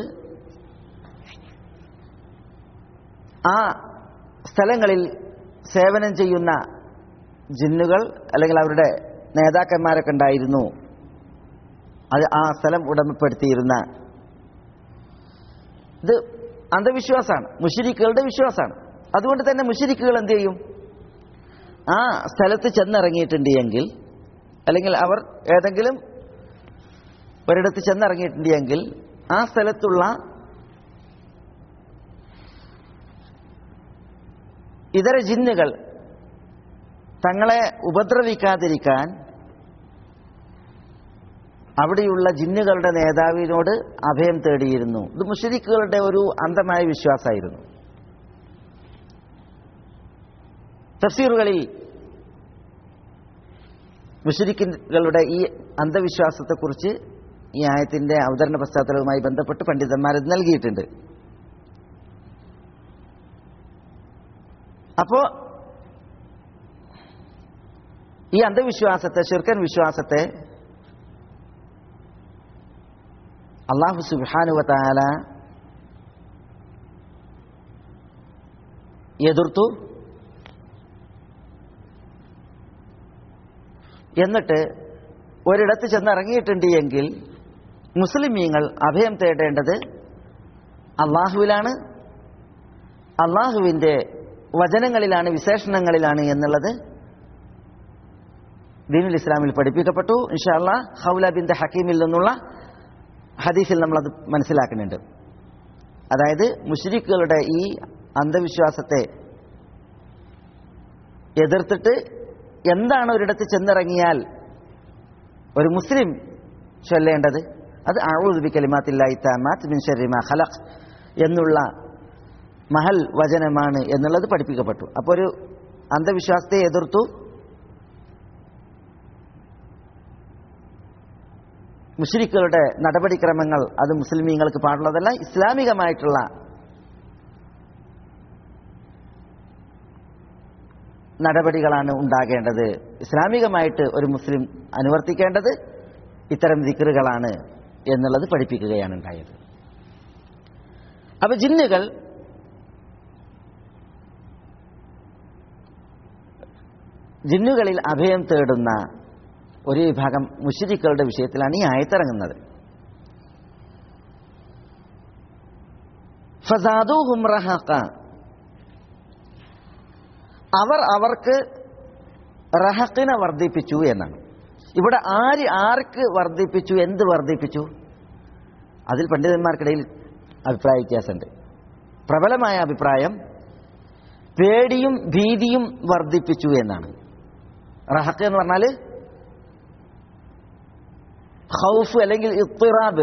ആ സ്ഥലങ്ങളിൽ സേവനം ചെയ്യുന്ന ജിന്നുകൾ അല്ലെങ്കിൽ അവരുടെ നേതാക്കന്മാരൊക്കെ ഉണ്ടായിരുന്നു, അത് ആ സ്ഥലം ഉടമപ്പെടുത്തിയിരുന്ന. ഇത് അന്ധവിശ്വാസമാണ്, മുശ്രിക്കുകളുടെ വിശ്വാസമാണ്. അതുകൊണ്ട് തന്നെ മുശ്രിക്കുകൾ എന്ത് ചെയ്യും? ആ സ്ഥലത്ത് ചെന്നിറങ്ങിയിട്ടുണ്ട് എങ്കിൽ, അല്ലെങ്കിൽ അവർ ഏതെങ്കിലും ഒരിടത്ത് ചെന്നിറങ്ങിയിട്ടുണ്ട് എങ്കിൽ ആ സ്ഥലത്തുള്ള ഇതര ജിന്നുകൾ തങ്ങളെ ഉപദ്രവിക്കാതിരിക്കാൻ അവിടെയുള്ള ജിന്നുകളുടെ നേതാവിനോട് അഭയം തേടിയിരുന്നു. ഇത് മുശ്രിക്കുകളുടെ ഒരു അന്ധമായ വിശ്വാസമായിരുന്നു. തഫ്സീറുകളിൽ മുശ്രിക്കുകളുടെ ഈ അന്ധവിശ്വാസത്തെക്കുറിച്ച് ഈ ആയത്തിന്റെ അവതരണ പശ്ചാത്തലവുമായി ബന്ധപ്പെട്ട് പണ്ഡിതന്മാർ നൽകിയിട്ടുണ്ട്. അപ്പോ ഈ അന്ധവിശ്വാസത്തെ, ശിർക്കൻ വിശ്വാസത്തെ അല്ലാഹു സുബ്ഹാനഹു വ തആല എതിർത്തു. എന്നിട്ട് ഒരിടത്ത് ചെന്നിറങ്ങിയിട്ടുണ്ട് എങ്കിൽ മുസ്ലിമീങ്ങൾ അഭയം തേടേണ്ടത് അള്ളാഹുവിലാണ്, അള്ളാഹുവിൻ്റെ വചനങ്ങളിലാണ്, വിശേഷണങ്ങളിലാണ് എന്നുള്ളത് ദീനുൽ ഇസ്ലാമിൽ പഠിപ്പിക്കപ്പെട്ടു. ഇൻഷാ അല്ലാഹ് ഖൗല ബിൻത് ഹക്കീമിൽ നിന്നുള്ള ഹദീസിൽ നമ്മളത് മനസ്സിലാക്കുന്നുണ്ട്. അതായത് മുശ്രിക്കുകളുടെ ഈ അന്ധവിശ്വാസത്തെ എതിർത്തിട്ട് എന്താണ് ഒരിടത്ത് ചെന്നിറങ്ങിയാൽ ഒരു മുസ്ലിം ചൊല്ലേണ്ടത്? അത് അഊദു ബികലിമാത്തില്ലാഹി തആമാത്ത് മിൻ ശർരി മാ ഖലഖ് എന്നുള്ള മഹൽ വചനമാണ് എന്നുള്ളത് പഠിപ്പിക്കപ്പെട്ടു. അപ്പോൾ ഒരു അന്ധവിശ്വാസത്തെ എതിർത്തു മുശ്രിക്കുകളുടെ നടപടിക്രമങ്ങൾ അത് മുസ്ലിമീങ്ങൾക്ക് പാടുള്ളതല്ല. ഇസ്ലാമികമായിട്ടുള്ള നടപടികളാണ് ഉണ്ടാകേണ്ടത്. ഇസ്ലാമികമായിട്ട് ഒരു മുസ്ലിം അനുവർത്തിക്കേണ്ടത് ഇത്തരം ദിക്റുകളാണ് എന്നുള്ളത് പഠിപ്പിക്കുകയാണ് ഉണ്ടായത്. അപ്പൊ ജിന്നുകളിൽ അഭയം തേടുന്ന ഒരു വിഭാഗം മുശ്രിക്കുകളുടെ വിഷയത്തിലാണ് ഈ ആയത്തിറങ്ങുന്നത്. ഫസാദൂഹും റഹഖ, അവർക്ക് റഹഖിനെ വർദ്ധിപ്പിച്ചു എന്നാണ്. ഇവിടെ ആർക്ക് വർദ്ധിപ്പിച്ചു, എന്ത് വർദ്ധിപ്പിച്ചു? അതിൽ പണ്ഡിതന്മാർക്കിടയിൽ അഭിപ്രായ വ്യത്യാസമുണ്ട്. പ്രബലമായ അഭിപ്രായം പേടിയും ഭീതിയും വർദ്ധിപ്പിച്ചു എന്നാണ്. റഹഖ് എന്ന് പറഞ്ഞാൽ ഖൗഫ് അല്ലെങ്കിൽ ഇത്തിറാബ്,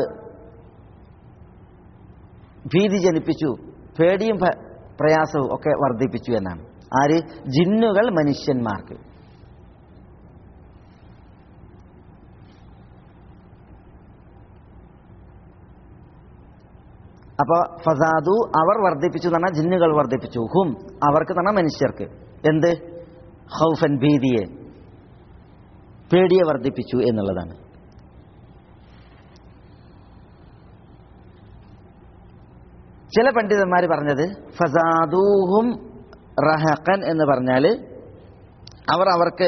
ഭീതി ജനിപ്പിച്ചു, പേടിയും പ്രയാസവും ഒക്കെ വർദ്ധിപ്പിച്ചു എന്നാണ്. ആര്? ജിന്നുകൾ മനുഷ്യന്മാർക്ക്. അപ്പോൾ ഫസാദു അവർ വർദ്ധിപ്പിച്ചു എന്ന് പറഞ്ഞാൽ ജിന്നുകൾ വർദ്ധിപ്പിച്ചു, ഹും അവർക്ക് പറഞ്ഞാൽ മനുഷ്യർക്ക്. എന്ത്? ഖൗഫൻ, ഭീതിയെ, പേടിയെ വർദ്ധിപ്പിച്ചു എന്നുള്ളതാണ്. ചില പണ്ഡിതന്മാർ പറഞ്ഞത് ഫസാദൂഹും റഹഖൻ എന്ന് പറഞ്ഞാൽ അവർക്ക്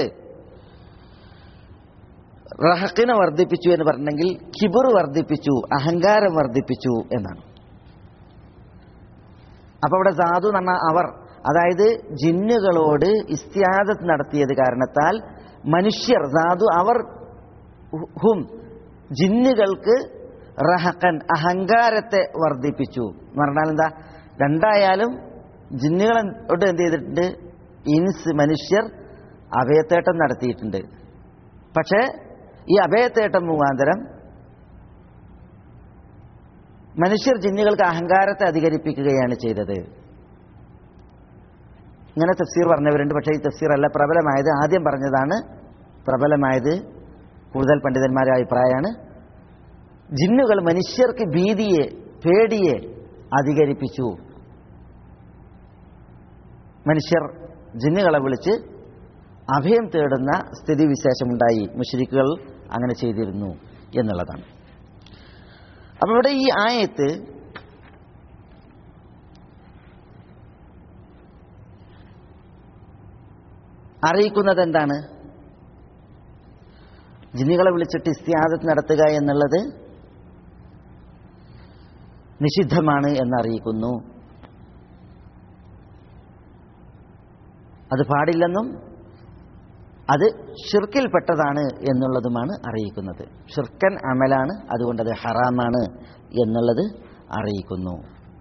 റഹഖിനെ വർദ്ധിപ്പിച്ചു എന്ന് പറഞ്ഞെങ്കിൽ കിബർ വർദ്ധിപ്പിച്ചു, അഹങ്കാരം വർദ്ധിപ്പിച്ചു എന്നാണ്. അപ്പൊ ഇവിടെ സാധു എന്ന് പറഞ്ഞാൽ അവർ, അതായത് ജിന്നുകളോട് ഇസ്തിആദത്ത് നടത്തിയത് കാരണത്താൽ മനുഷ്യർ, സാധു അവർ, ഹും ജിന്നുകൾക്ക് റഹഖൻ അഹങ്കാരത്തെ വർദ്ധിപ്പിച്ചു എന്ന് പറഞ്ഞാൽ എന്താ? രണ്ടായാലും ജിന്നുകളോട് എന്ത് ചെയ്തിട്ടുണ്ട്? ഇൻസ് മനുഷ്യർ അഭയത്തേട്ടം നടത്തിയിട്ടുണ്ട്. പക്ഷേ ഈ അഭയത്തേട്ടം മുഖാന്തരം മനുഷ്യർ ജിന്നുകൾക്ക് അഹങ്കാരത്തെ അധികരിപ്പിക്കുകയാണ് ചെയ്തത്. ഇങ്ങനെ തഫ്സീർ പറഞ്ഞവരുണ്ട്. പക്ഷേ ഈ തഫ്സീർ അല്ല പ്രബലമായത്. ആദ്യം പറഞ്ഞതാണ് പ്രബലമായത്. കൂടുതൽ പണ്ഡിതന്മാരുടെ അഭിപ്രായമാണ് ജിന്നുകൾ മനുഷ്യർക്ക് ഭീതിയെ, പേടിയെ അധികരിപ്പിച്ചു. മനുഷ്യർ ജിന്നുകളെ വിളിച്ച് അഭയം തേടുന്ന സ്ഥിതിവിശേഷമുണ്ടായി. മുശ്രിക്കുകൾ അങ്ങനെ ചെയ്തിരുന്നു എന്നുള്ളതാണ്. അപ്പോൾ ഇവിടെ ഈ ആയത്ത് അറിയിക്കുന്നത് എന്താണ്? ജിന്നുകളെ വിളിച്ചിട്ട് ഇസ്തിആദത്ത് നടത്തുക എന്നുള്ളത് നിഷിദ്ധമാണ് എന്നറിയിക്കുന്നു. അത് പാടില്ലെന്നും അത് ഷിർക്കിൽപ്പെട്ടതാണ് എന്നുള്ളതുമാണ് അറിയിക്കുന്നത്. ഷിർക്കൻ അമലാണ്, അതുകൊണ്ടത് ഹറാമാണ് എന്നുള്ളത് അറിയിക്കുന്നു.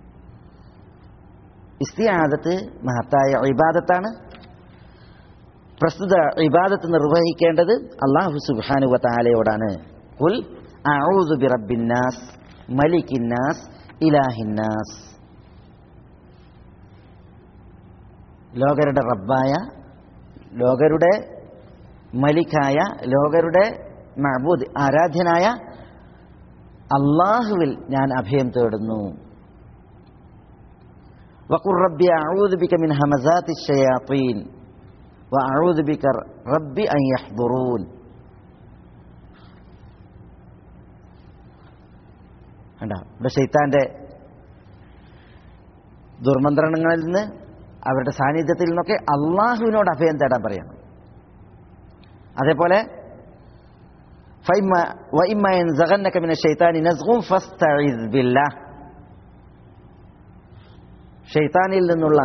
ഇസ്തിആദത്ത് മഹത്തായ ഇബാദത്താണ്. പ്രസ്തുത ഇബാദത്ത് നിർവഹിക്കേണ്ടത് അല്ലാഹു സുബ്ഹാനഹു വ തആലയോടാണ്. ഖുൽ അഊദു ബിറബ്ബിന്നാസ് മലിക്കിന്നാസ് ഇലാഹിന്നാസ്. ലോകരുടെ റബ്ബായ, ലോകരുടെ മലിക്കായ, ലോകരുടെ മഅബൂദ് ആരാധ്യനായ അല്ലാഹുവിൽ ഞാൻ അഭയം തേടുന്നു. വഖുർ റബ്ബി അഊദു ബിക മിൻ ഹമസാത്തി ശയാത്തീൻ വഅഊദു ബിക റബ്ബി അൻ യഹ്ദുറൂൻ. ഇവിടെ ശൈത്താന്റെ ദുർമന്ത്രണങ്ങളിൽ നിന്ന്, അവരുടെ സാന്നിധ്യത്തിൽ നിന്നൊക്കെ അള്ളാഹുവിനോട് അഭയം തേടാൻ പറയണം. അതേപോലെ ഷൈത്താനിൽ നിന്നുള്ള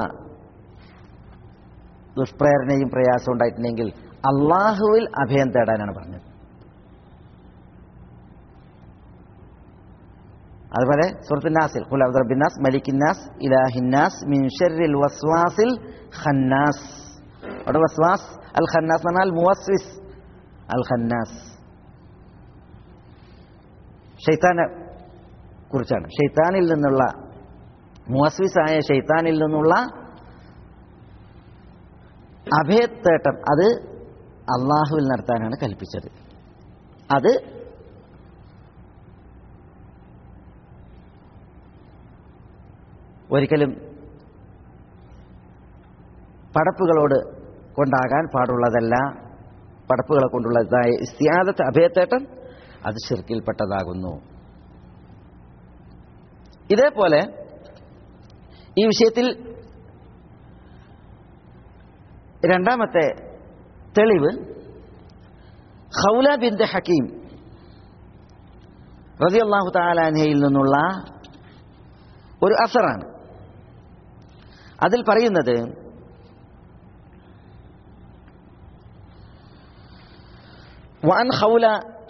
ദുഷ്പ്രേരണയും പ്രയാസവും ഉണ്ടായിട്ടുണ്ടെങ്കിൽ അള്ളാഹുവിൽ അഭയം തേടാനാണ് പറഞ്ഞത്. അതുപോലെ സൂറത്തുൻ നാസിൽ ഖുൽ അഊദു ബിറബ്ബിന്നാസ് മലിക്കിന്നാസ് ഇലാഹിന്നാസ് മിൻ ശർരിൽ വസ്വാസിൽ ഖന്നാസ്. അവിടെ വസ്വാസ് അൽ ഖന്നാസ് എന്ന് പറഞ്ഞാൽ മുവസ്വിസ് അൽ ഖന്നാസ് ശൈത്താനെ കുറിച്ചാണ്. ശൈത്താനിൽ നിന്നുള്ള മുവസ്വിസായ ശൈത്താനിൽ നിന്നുള്ള അഭയത്തേട്ടം അത് അള്ളാഹുവിൽ നടത്താനാണ് കൽപ്പിച്ചത്. അത് ഒരിക്കലും പടപ്പുകളോട് കൊണ്ടാകാൻ പാടുള്ളതല്ല. പടപ്പുകളെ കൊണ്ടുള്ളതായ ഇസ്തിആദത്ത് അഭയത്തേട്ടം അത് ശിർക്കിൽപ്പെട്ടതാകുന്നു. ഇതേപോലെ ഈ വിഷയത്തിൽ രണ്ടാമത്തെ തെളിവ് ഖൗല ബിൻത് ഹക്കീം റളിയല്ലാഹു തആല അൻഹയിൽ നിന്നുള്ള ഒരു അസറാണ്. അതിൽ പറയുന്നത് വഅൻ ഖൗല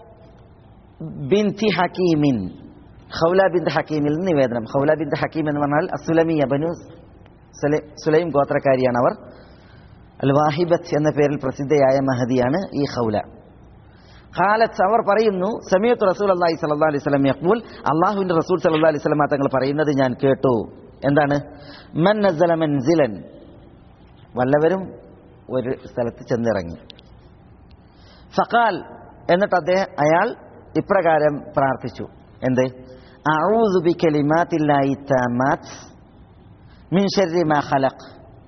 ബിൻതി ഹക്കീമിൻ, ഖൗല ബിൻത് ഹക്കീമിൽ നിന്ന് നിവേദനം. ഖൗല ബിൻത് ഹക്കീം എന്ന് പറഞ്ഞാൽ അസ്ലമിയ ബനു സുലൈം ഗോത്രക്കാരിയാണ്. അവർ അൽ വാഹിബത്ത് എന്ന പേരിൽ പ്രസിദ്ധയായ മഹദിയാണ് ഈ ഖൗല. ഖാലത്ത് അവർ പറയുന്നു, സമീഅത്തു റസൂലുള്ളാഹി സ്വല്ലല്ലാഹു അലൈഹി വസല്ലം യഖൂൽ, അല്ലാഹുവിന്റെ റസൂൽ സ്വല്ലല്ലാഹു അലൈഹി വസല്ലം തങ്ങൾ പറയുന്നത് ഞാൻ കേട്ടു. എന്താണ്? മൻ നസല മൻസിലൻ, വല്ലവരും ഒരു സ്ഥലത്ത് ചെന്നിറങ്ങി. ഫഖാൽ, എന്നിട്ട് അയാൾ ഇപ്രകാരം പ്രാർത്ഥിച്ചു. എന്ത്? അഊദു ബികലിമാത്തില്ലാഹി തമ്മാത്ത് മിൻ ശർരി മാ ഖലഖ്.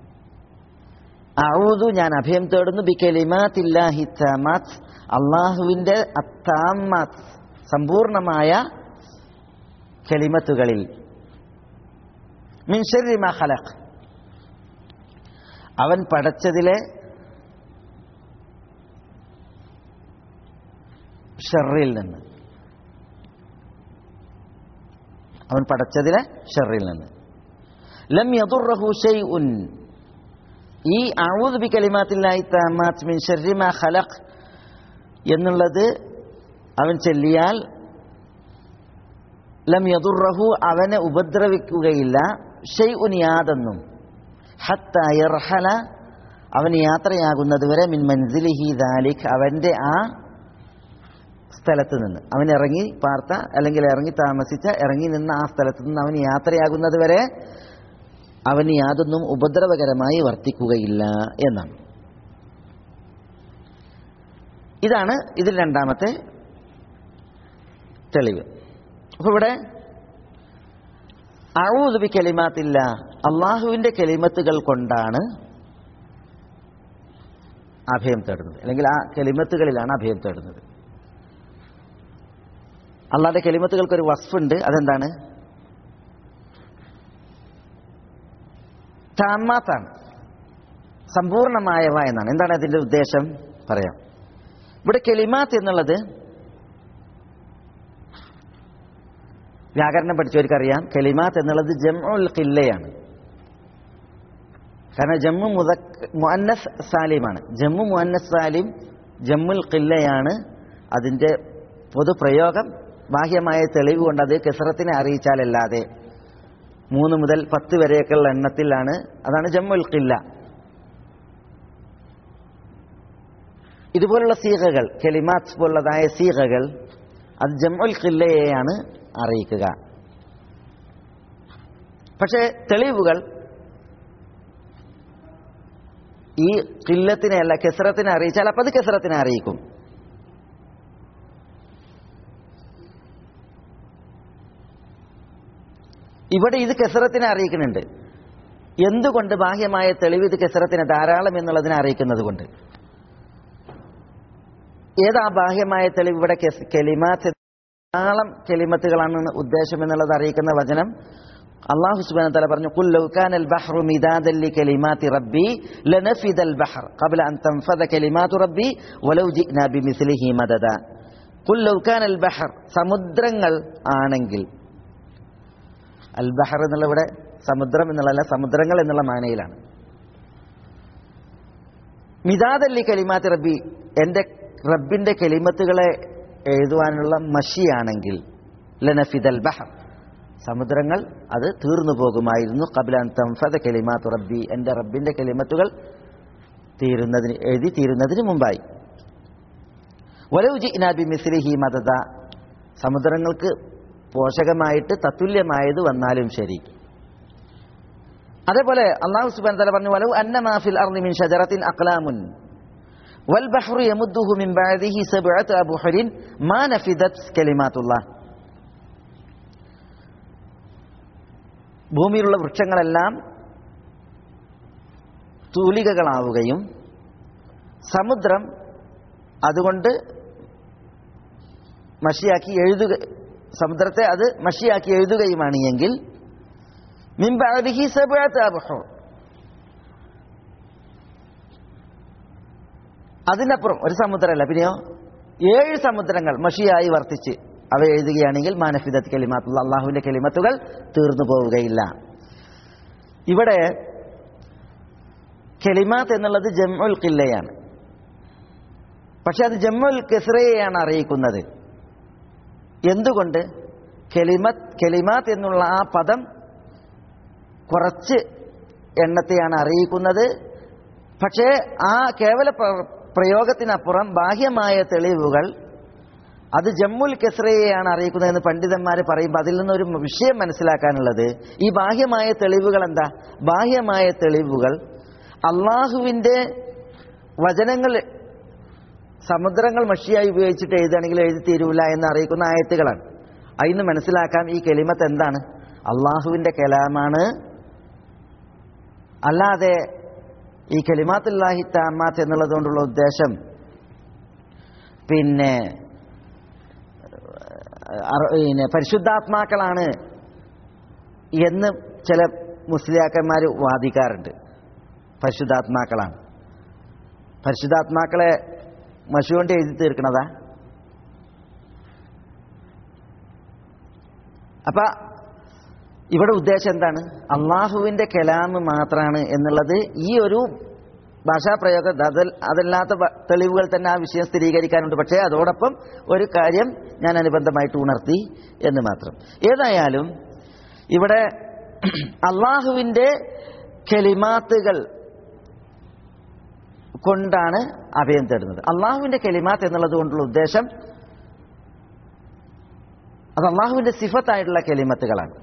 അഊദു, ഞാൻ അഭയം തേടുന്നു, ബികലിമാത്തില്ലാഹി തമ്മാത്ത്, അള്ളാഹുവിന്റെ അത്താമാത്ത് സമ്പൂർണമായ കലിമത്തുകളിൽ, മിൻ ശർരി മാ ഖലഖ്, അവൻ പടച്ചതിലെ ഷർറിൽ നിന്ന്, അവൻ പടച്ചതിലെ ഷർറിൽ നിന്ന്. ലം യദുർറഹു ശൈഉൻ, ഈ അഊദു ബികലിമാത്തില്ലാഹി തമ്മാത്ത് മിൻ ശർരി മാ ഖലഖ് എന്നുള്ളത് അവൻ ചൊല്ലിയാൽ ലം യദുർറഹു, അവനെ ഉപദ്രവിക്കുകയില്ല, ഷൈഉൻ, യാതൊന്നും, ഹത്താ യർഹല, അവൻ യാത്രയാകുന്നത് വരെ, മിൻ മൻസിലിഹി ദാലിക്, അവന്റെ ആ സ്ഥലത്ത് നിന്ന്, അവൻ ഇറങ്ങി പാർത്ത അല്ലെങ്കിൽ ഇറങ്ങി താമസിച്ച ഇറങ്ങി നിന്ന ആ സ്ഥലത്ത് നിന്ന് അവൻ യാത്രയാകുന്നത് വരെ അവന് യാതൊന്നും ഉപദ്രവകരമായി വർത്തിക്കുകയില്ല എന്നാണ്. ഇതാണ് ഇതിൽ രണ്ടാമത്തെ തെളിവ്. അപ്പൊ ഇവിടെ അഊദു ബികലിമാത്തില്ല, അള്ളാഹുവിന്റെ കലിമത്തുകൾ കൊണ്ടാണ് അഭയം തേടുന്നത്, അല്ലെങ്കിൽ ആ കലിമത്തുകളിലാണ് അഭയം തേടുന്നത്. അള്ളാഹുവിന്റെ കലിമത്തുകൾക്കൊരു വസ്ഫുണ്ട്. അതെന്താണ്? താമാത്താണ്, സമ്പൂർണമായവ എന്നാണ്. എന്താണ് അതിന്റെ ഉദ്ദേശം? പറയാം. ഇവിടെ കലിമാത്ത് എന്നുള്ളത് വ്യാകരണം പഠിച്ചവർക്കറിയാം, കലിമാത്ത് എന്നുള്ളത് ജംഉൽ ഖില്ലയാണ്. കാരണം ജമ്മു മുഅന്നസ് സാലിമാണ്. ജമ്മു മുഅന്നസ് സാലിം ജമ്മുൽ ഖില്ലയാണ് അതിന്റെ പൊതുപ്രയോഗം. ബാഹ്യമായ തെളിവ് കൊണ്ട് അത് കസറത്തിനെ അറിയിച്ചാലല്ലാതെ 3 മുതൽ 10 വരെയൊക്കെയുള്ള എണ്ണത്തിലാണ്. അതാണ് ജമ്മുൽ ഖില്ല. ഇതുപോലുള്ള സീഗകൾ, കലിമാത്ത് പോലുള്ളതായ സീഗകൾ, അത് ജംഉൽ ഖില്ലയെയാണ് അറിയിക്കുക. പക്ഷേ തെളിവുകൾ ഈ ഖില്ലത്തിനെ അല്ല കസറത്തിനെ അറിയിച്ചാൽ അപ്പം അത് കസറത്തിനെ അറിയിക്കും. ഇവിടെ ഇത് കസറത്തിനെ അറിയിക്കുന്നുണ്ട്. എന്തുകൊണ്ട്? ബാഹ്യമായ തെളിവ് ഇത് കസറത്തിനെ ധാരാളം എന്നുള്ളതിനെ അറിയിക്കുന്നത് കൊണ്ട്. ഏതാ ബാഹ്യമായ തെളിവ്? ഇവിടെ കലിമാത്ത്, ധാരാളം കലിമത്തുകളാണ് ഉദ്ദേശം എന്നുള്ളത് അറിയിക്കുന്ന വചനം അല്ലാഹു സുബ്ഹാനഹു വ തആല പറഞ്ഞു, ഖുൽ ലൗ കാനൽ ബഹ്റു മിദാദൻ ലികലിമാതി റബ്ബി ലനഫിദൽ ബഹർ ഖബ്ല അൻ തൻഫദ കലിമാതു റബ്ബി വലൗ ജിഅ്നാ ബിമിസ്ലിഹി മദദ. ഖുൽ ലൗ കാനൽ ബഹർ, സമുദ്രങ്ങൾ ആണെങ്കിൽ, അൽ ബഹർ എന്നുള്ള ഇവിടെ സമുദ്രം എന്നുള്ളതല്ല, സമുദ്രങ്ങൾ എന്നുള്ള മാനയിലാണ്. മിദാദൻ ലികലിമാതി റബ്ബി, എൻ്റെ റബ്ബിന്റെ കലിമത്തുകളെ എഴുതുവാനുള്ള മഷിയാണെങ്കിൽ, ലനഫിദൽ ബഹർ, സമുദ്രങ്ങൾ അത് തീർന്നു പോകുമായിരുന്നു. ഖബ്ല അൻ തൻഫദ കലിമാതു റബ്ബി, എൻ്റെ റബ്ബിൻ്റെ കലിമത്തുകൾ എഴുതി തീരുന്നതിന് മുമ്പായി. വലൗ ജിഅ്നാ ബിമിസ്ലിഹി മദദ, സമുദ്രങ്ങൾക്ക് പോഷകമായിട്ട് തത്തുല്യമായത് വന്നാലും ശരി. അതേപോലെ അല്ലാഹു സുബ്ഹാനഹു വ തആല പറഞ്ഞു, വലൗ അന്നമാ ഫിൽ അർളി മിൻ ഷജറത്തിൻ അഖ്ലാമുൻ വൽ ബഹ്റു യമുദ്ദുഹു മിൻ ബഅദിഹി സബ്അതു അബ്ഹുരിൻ മാ നഫിദത് കലിമാത്തുല്ലാഹ്. ഭൂമിയിലുള്ള വൃക്ഷങ്ങളെല്ലാം തൂലികകളാവുകയും സമുദ്രം അതുകൊണ്ട് സമുദ്രത്തെ അത് മഷിയാക്കി എഴുതുകയുമാണ് എങ്കിൽ മിൻ ബഅദിഹി സബ്അതു അബ്ഹുർ, അതിനപ്പുറം ഒരു സമുദ്രമല്ല, പിന്നെയോ 7 സമുദ്രങ്ങൾ മഷിയായി വർത്തിച്ച് അവ എഴുതുകയാണെങ്കിൽ മാനഫിദത്ത് കലിമാത്തുള്ള, അള്ളാഹുവിന്റെ കലിമത്തുകൾ തീർന്നു പോവുകയില്ല. ഇവിടെ കലിമാത്ത് എന്നുള്ളത് ജംഉൽ ഖില്ലയാണ്. പക്ഷെ അത് ജംഉൽ കസ്റയെയാണ് അറിയിക്കുന്നത്. എന്തുകൊണ്ട്? കലിമാത്ത് എന്നുള്ള ആ പദം കുറച്ച് എണ്ണത്തെയാണ് അറിയിക്കുന്നത്. പക്ഷേ ആ കേവല പ്രയോഗത്തിനപ്പുറം ബാഹ്യമായ തെളിവുകൾ അത് ജമ്മുൽ കസ്റയെയാണ് അറിയിക്കുന്നതെന്ന് പണ്ഡിതന്മാർ പറയുമ്പോൾ അതിൽ നിന്നൊരു വിഷയം മനസ്സിലാക്കാനുള്ളത്, ഈ ബാഹ്യമായ തെളിവുകൾ എന്താ? ബാഹ്യമായ തെളിവുകൾ അള്ളാഹുവിൻ്റെ വചനങ്ങൾ സമുദ്രങ്ങൾ മഷിയായി ഉപയോഗിച്ചിട്ട് എഴുതുകയാണെങ്കിൽ എഴുതി തീരൂല എന്ന് അറിയിക്കുന്ന ആയത്തുകളാണ്. അതിന് മനസ്സിലാക്കാം ഈ കലിമത്ത് എന്താണ്? അള്ളാഹുവിൻ്റെ കലാമാണ്. അല്ലാതെ ഈ കലിമാത്തുല്ലാഹി താമാത്ത് എന്നുള്ളതുകൊണ്ടുള്ള ഉദ്ദേശം പിന്നെ പരിശുദ്ധാത്മാക്കളാണ് എന്ന് ചില മുസ്ലിയാക്കന്മാർ വാദിക്കാറുണ്ട്. പരിശുദ്ധാത്മാക്കളാണ്. പരിശുദ്ധാത്മാക്കളെ മഷി കൊണ്ട് എഴുതി തീർക്കണതാ? അപ്പൊ ഇവിടെ ഉദ്ദേശം എന്താണ്? അള്ളാഹുവിന്റെ കലാം മാത്രമാണ് എന്നുള്ളത് ഈ ഒരു ഭാഷാപ്രയോഗ അതല്ലാത്ത തെളിവുകൾ തന്നെ ആ വിഷയം സ്ഥിരീകരിക്കാനുണ്ട്. പക്ഷേ അതോടൊപ്പം ഒരു കാര്യം ഞാൻ അനുബന്ധമായിട്ട് ഉണർത്തി എന്ന് മാത്രം. ഏതായാലും ഇവിടെ അള്ളാഹുവിന്റെ കലിമാത്തുകൾ കൊണ്ടാണ് അഭയം തേടുന്നത്. അള്ളാഹുവിന്റെ കലിമാത്ത് എന്നുള്ളത് കൊണ്ടുള്ള ഉദ്ദേശം അത് അള്ളാഹുവിന്റെ സിഫത്തായിട്ടുള്ള കലിമത്തുകളാണ്.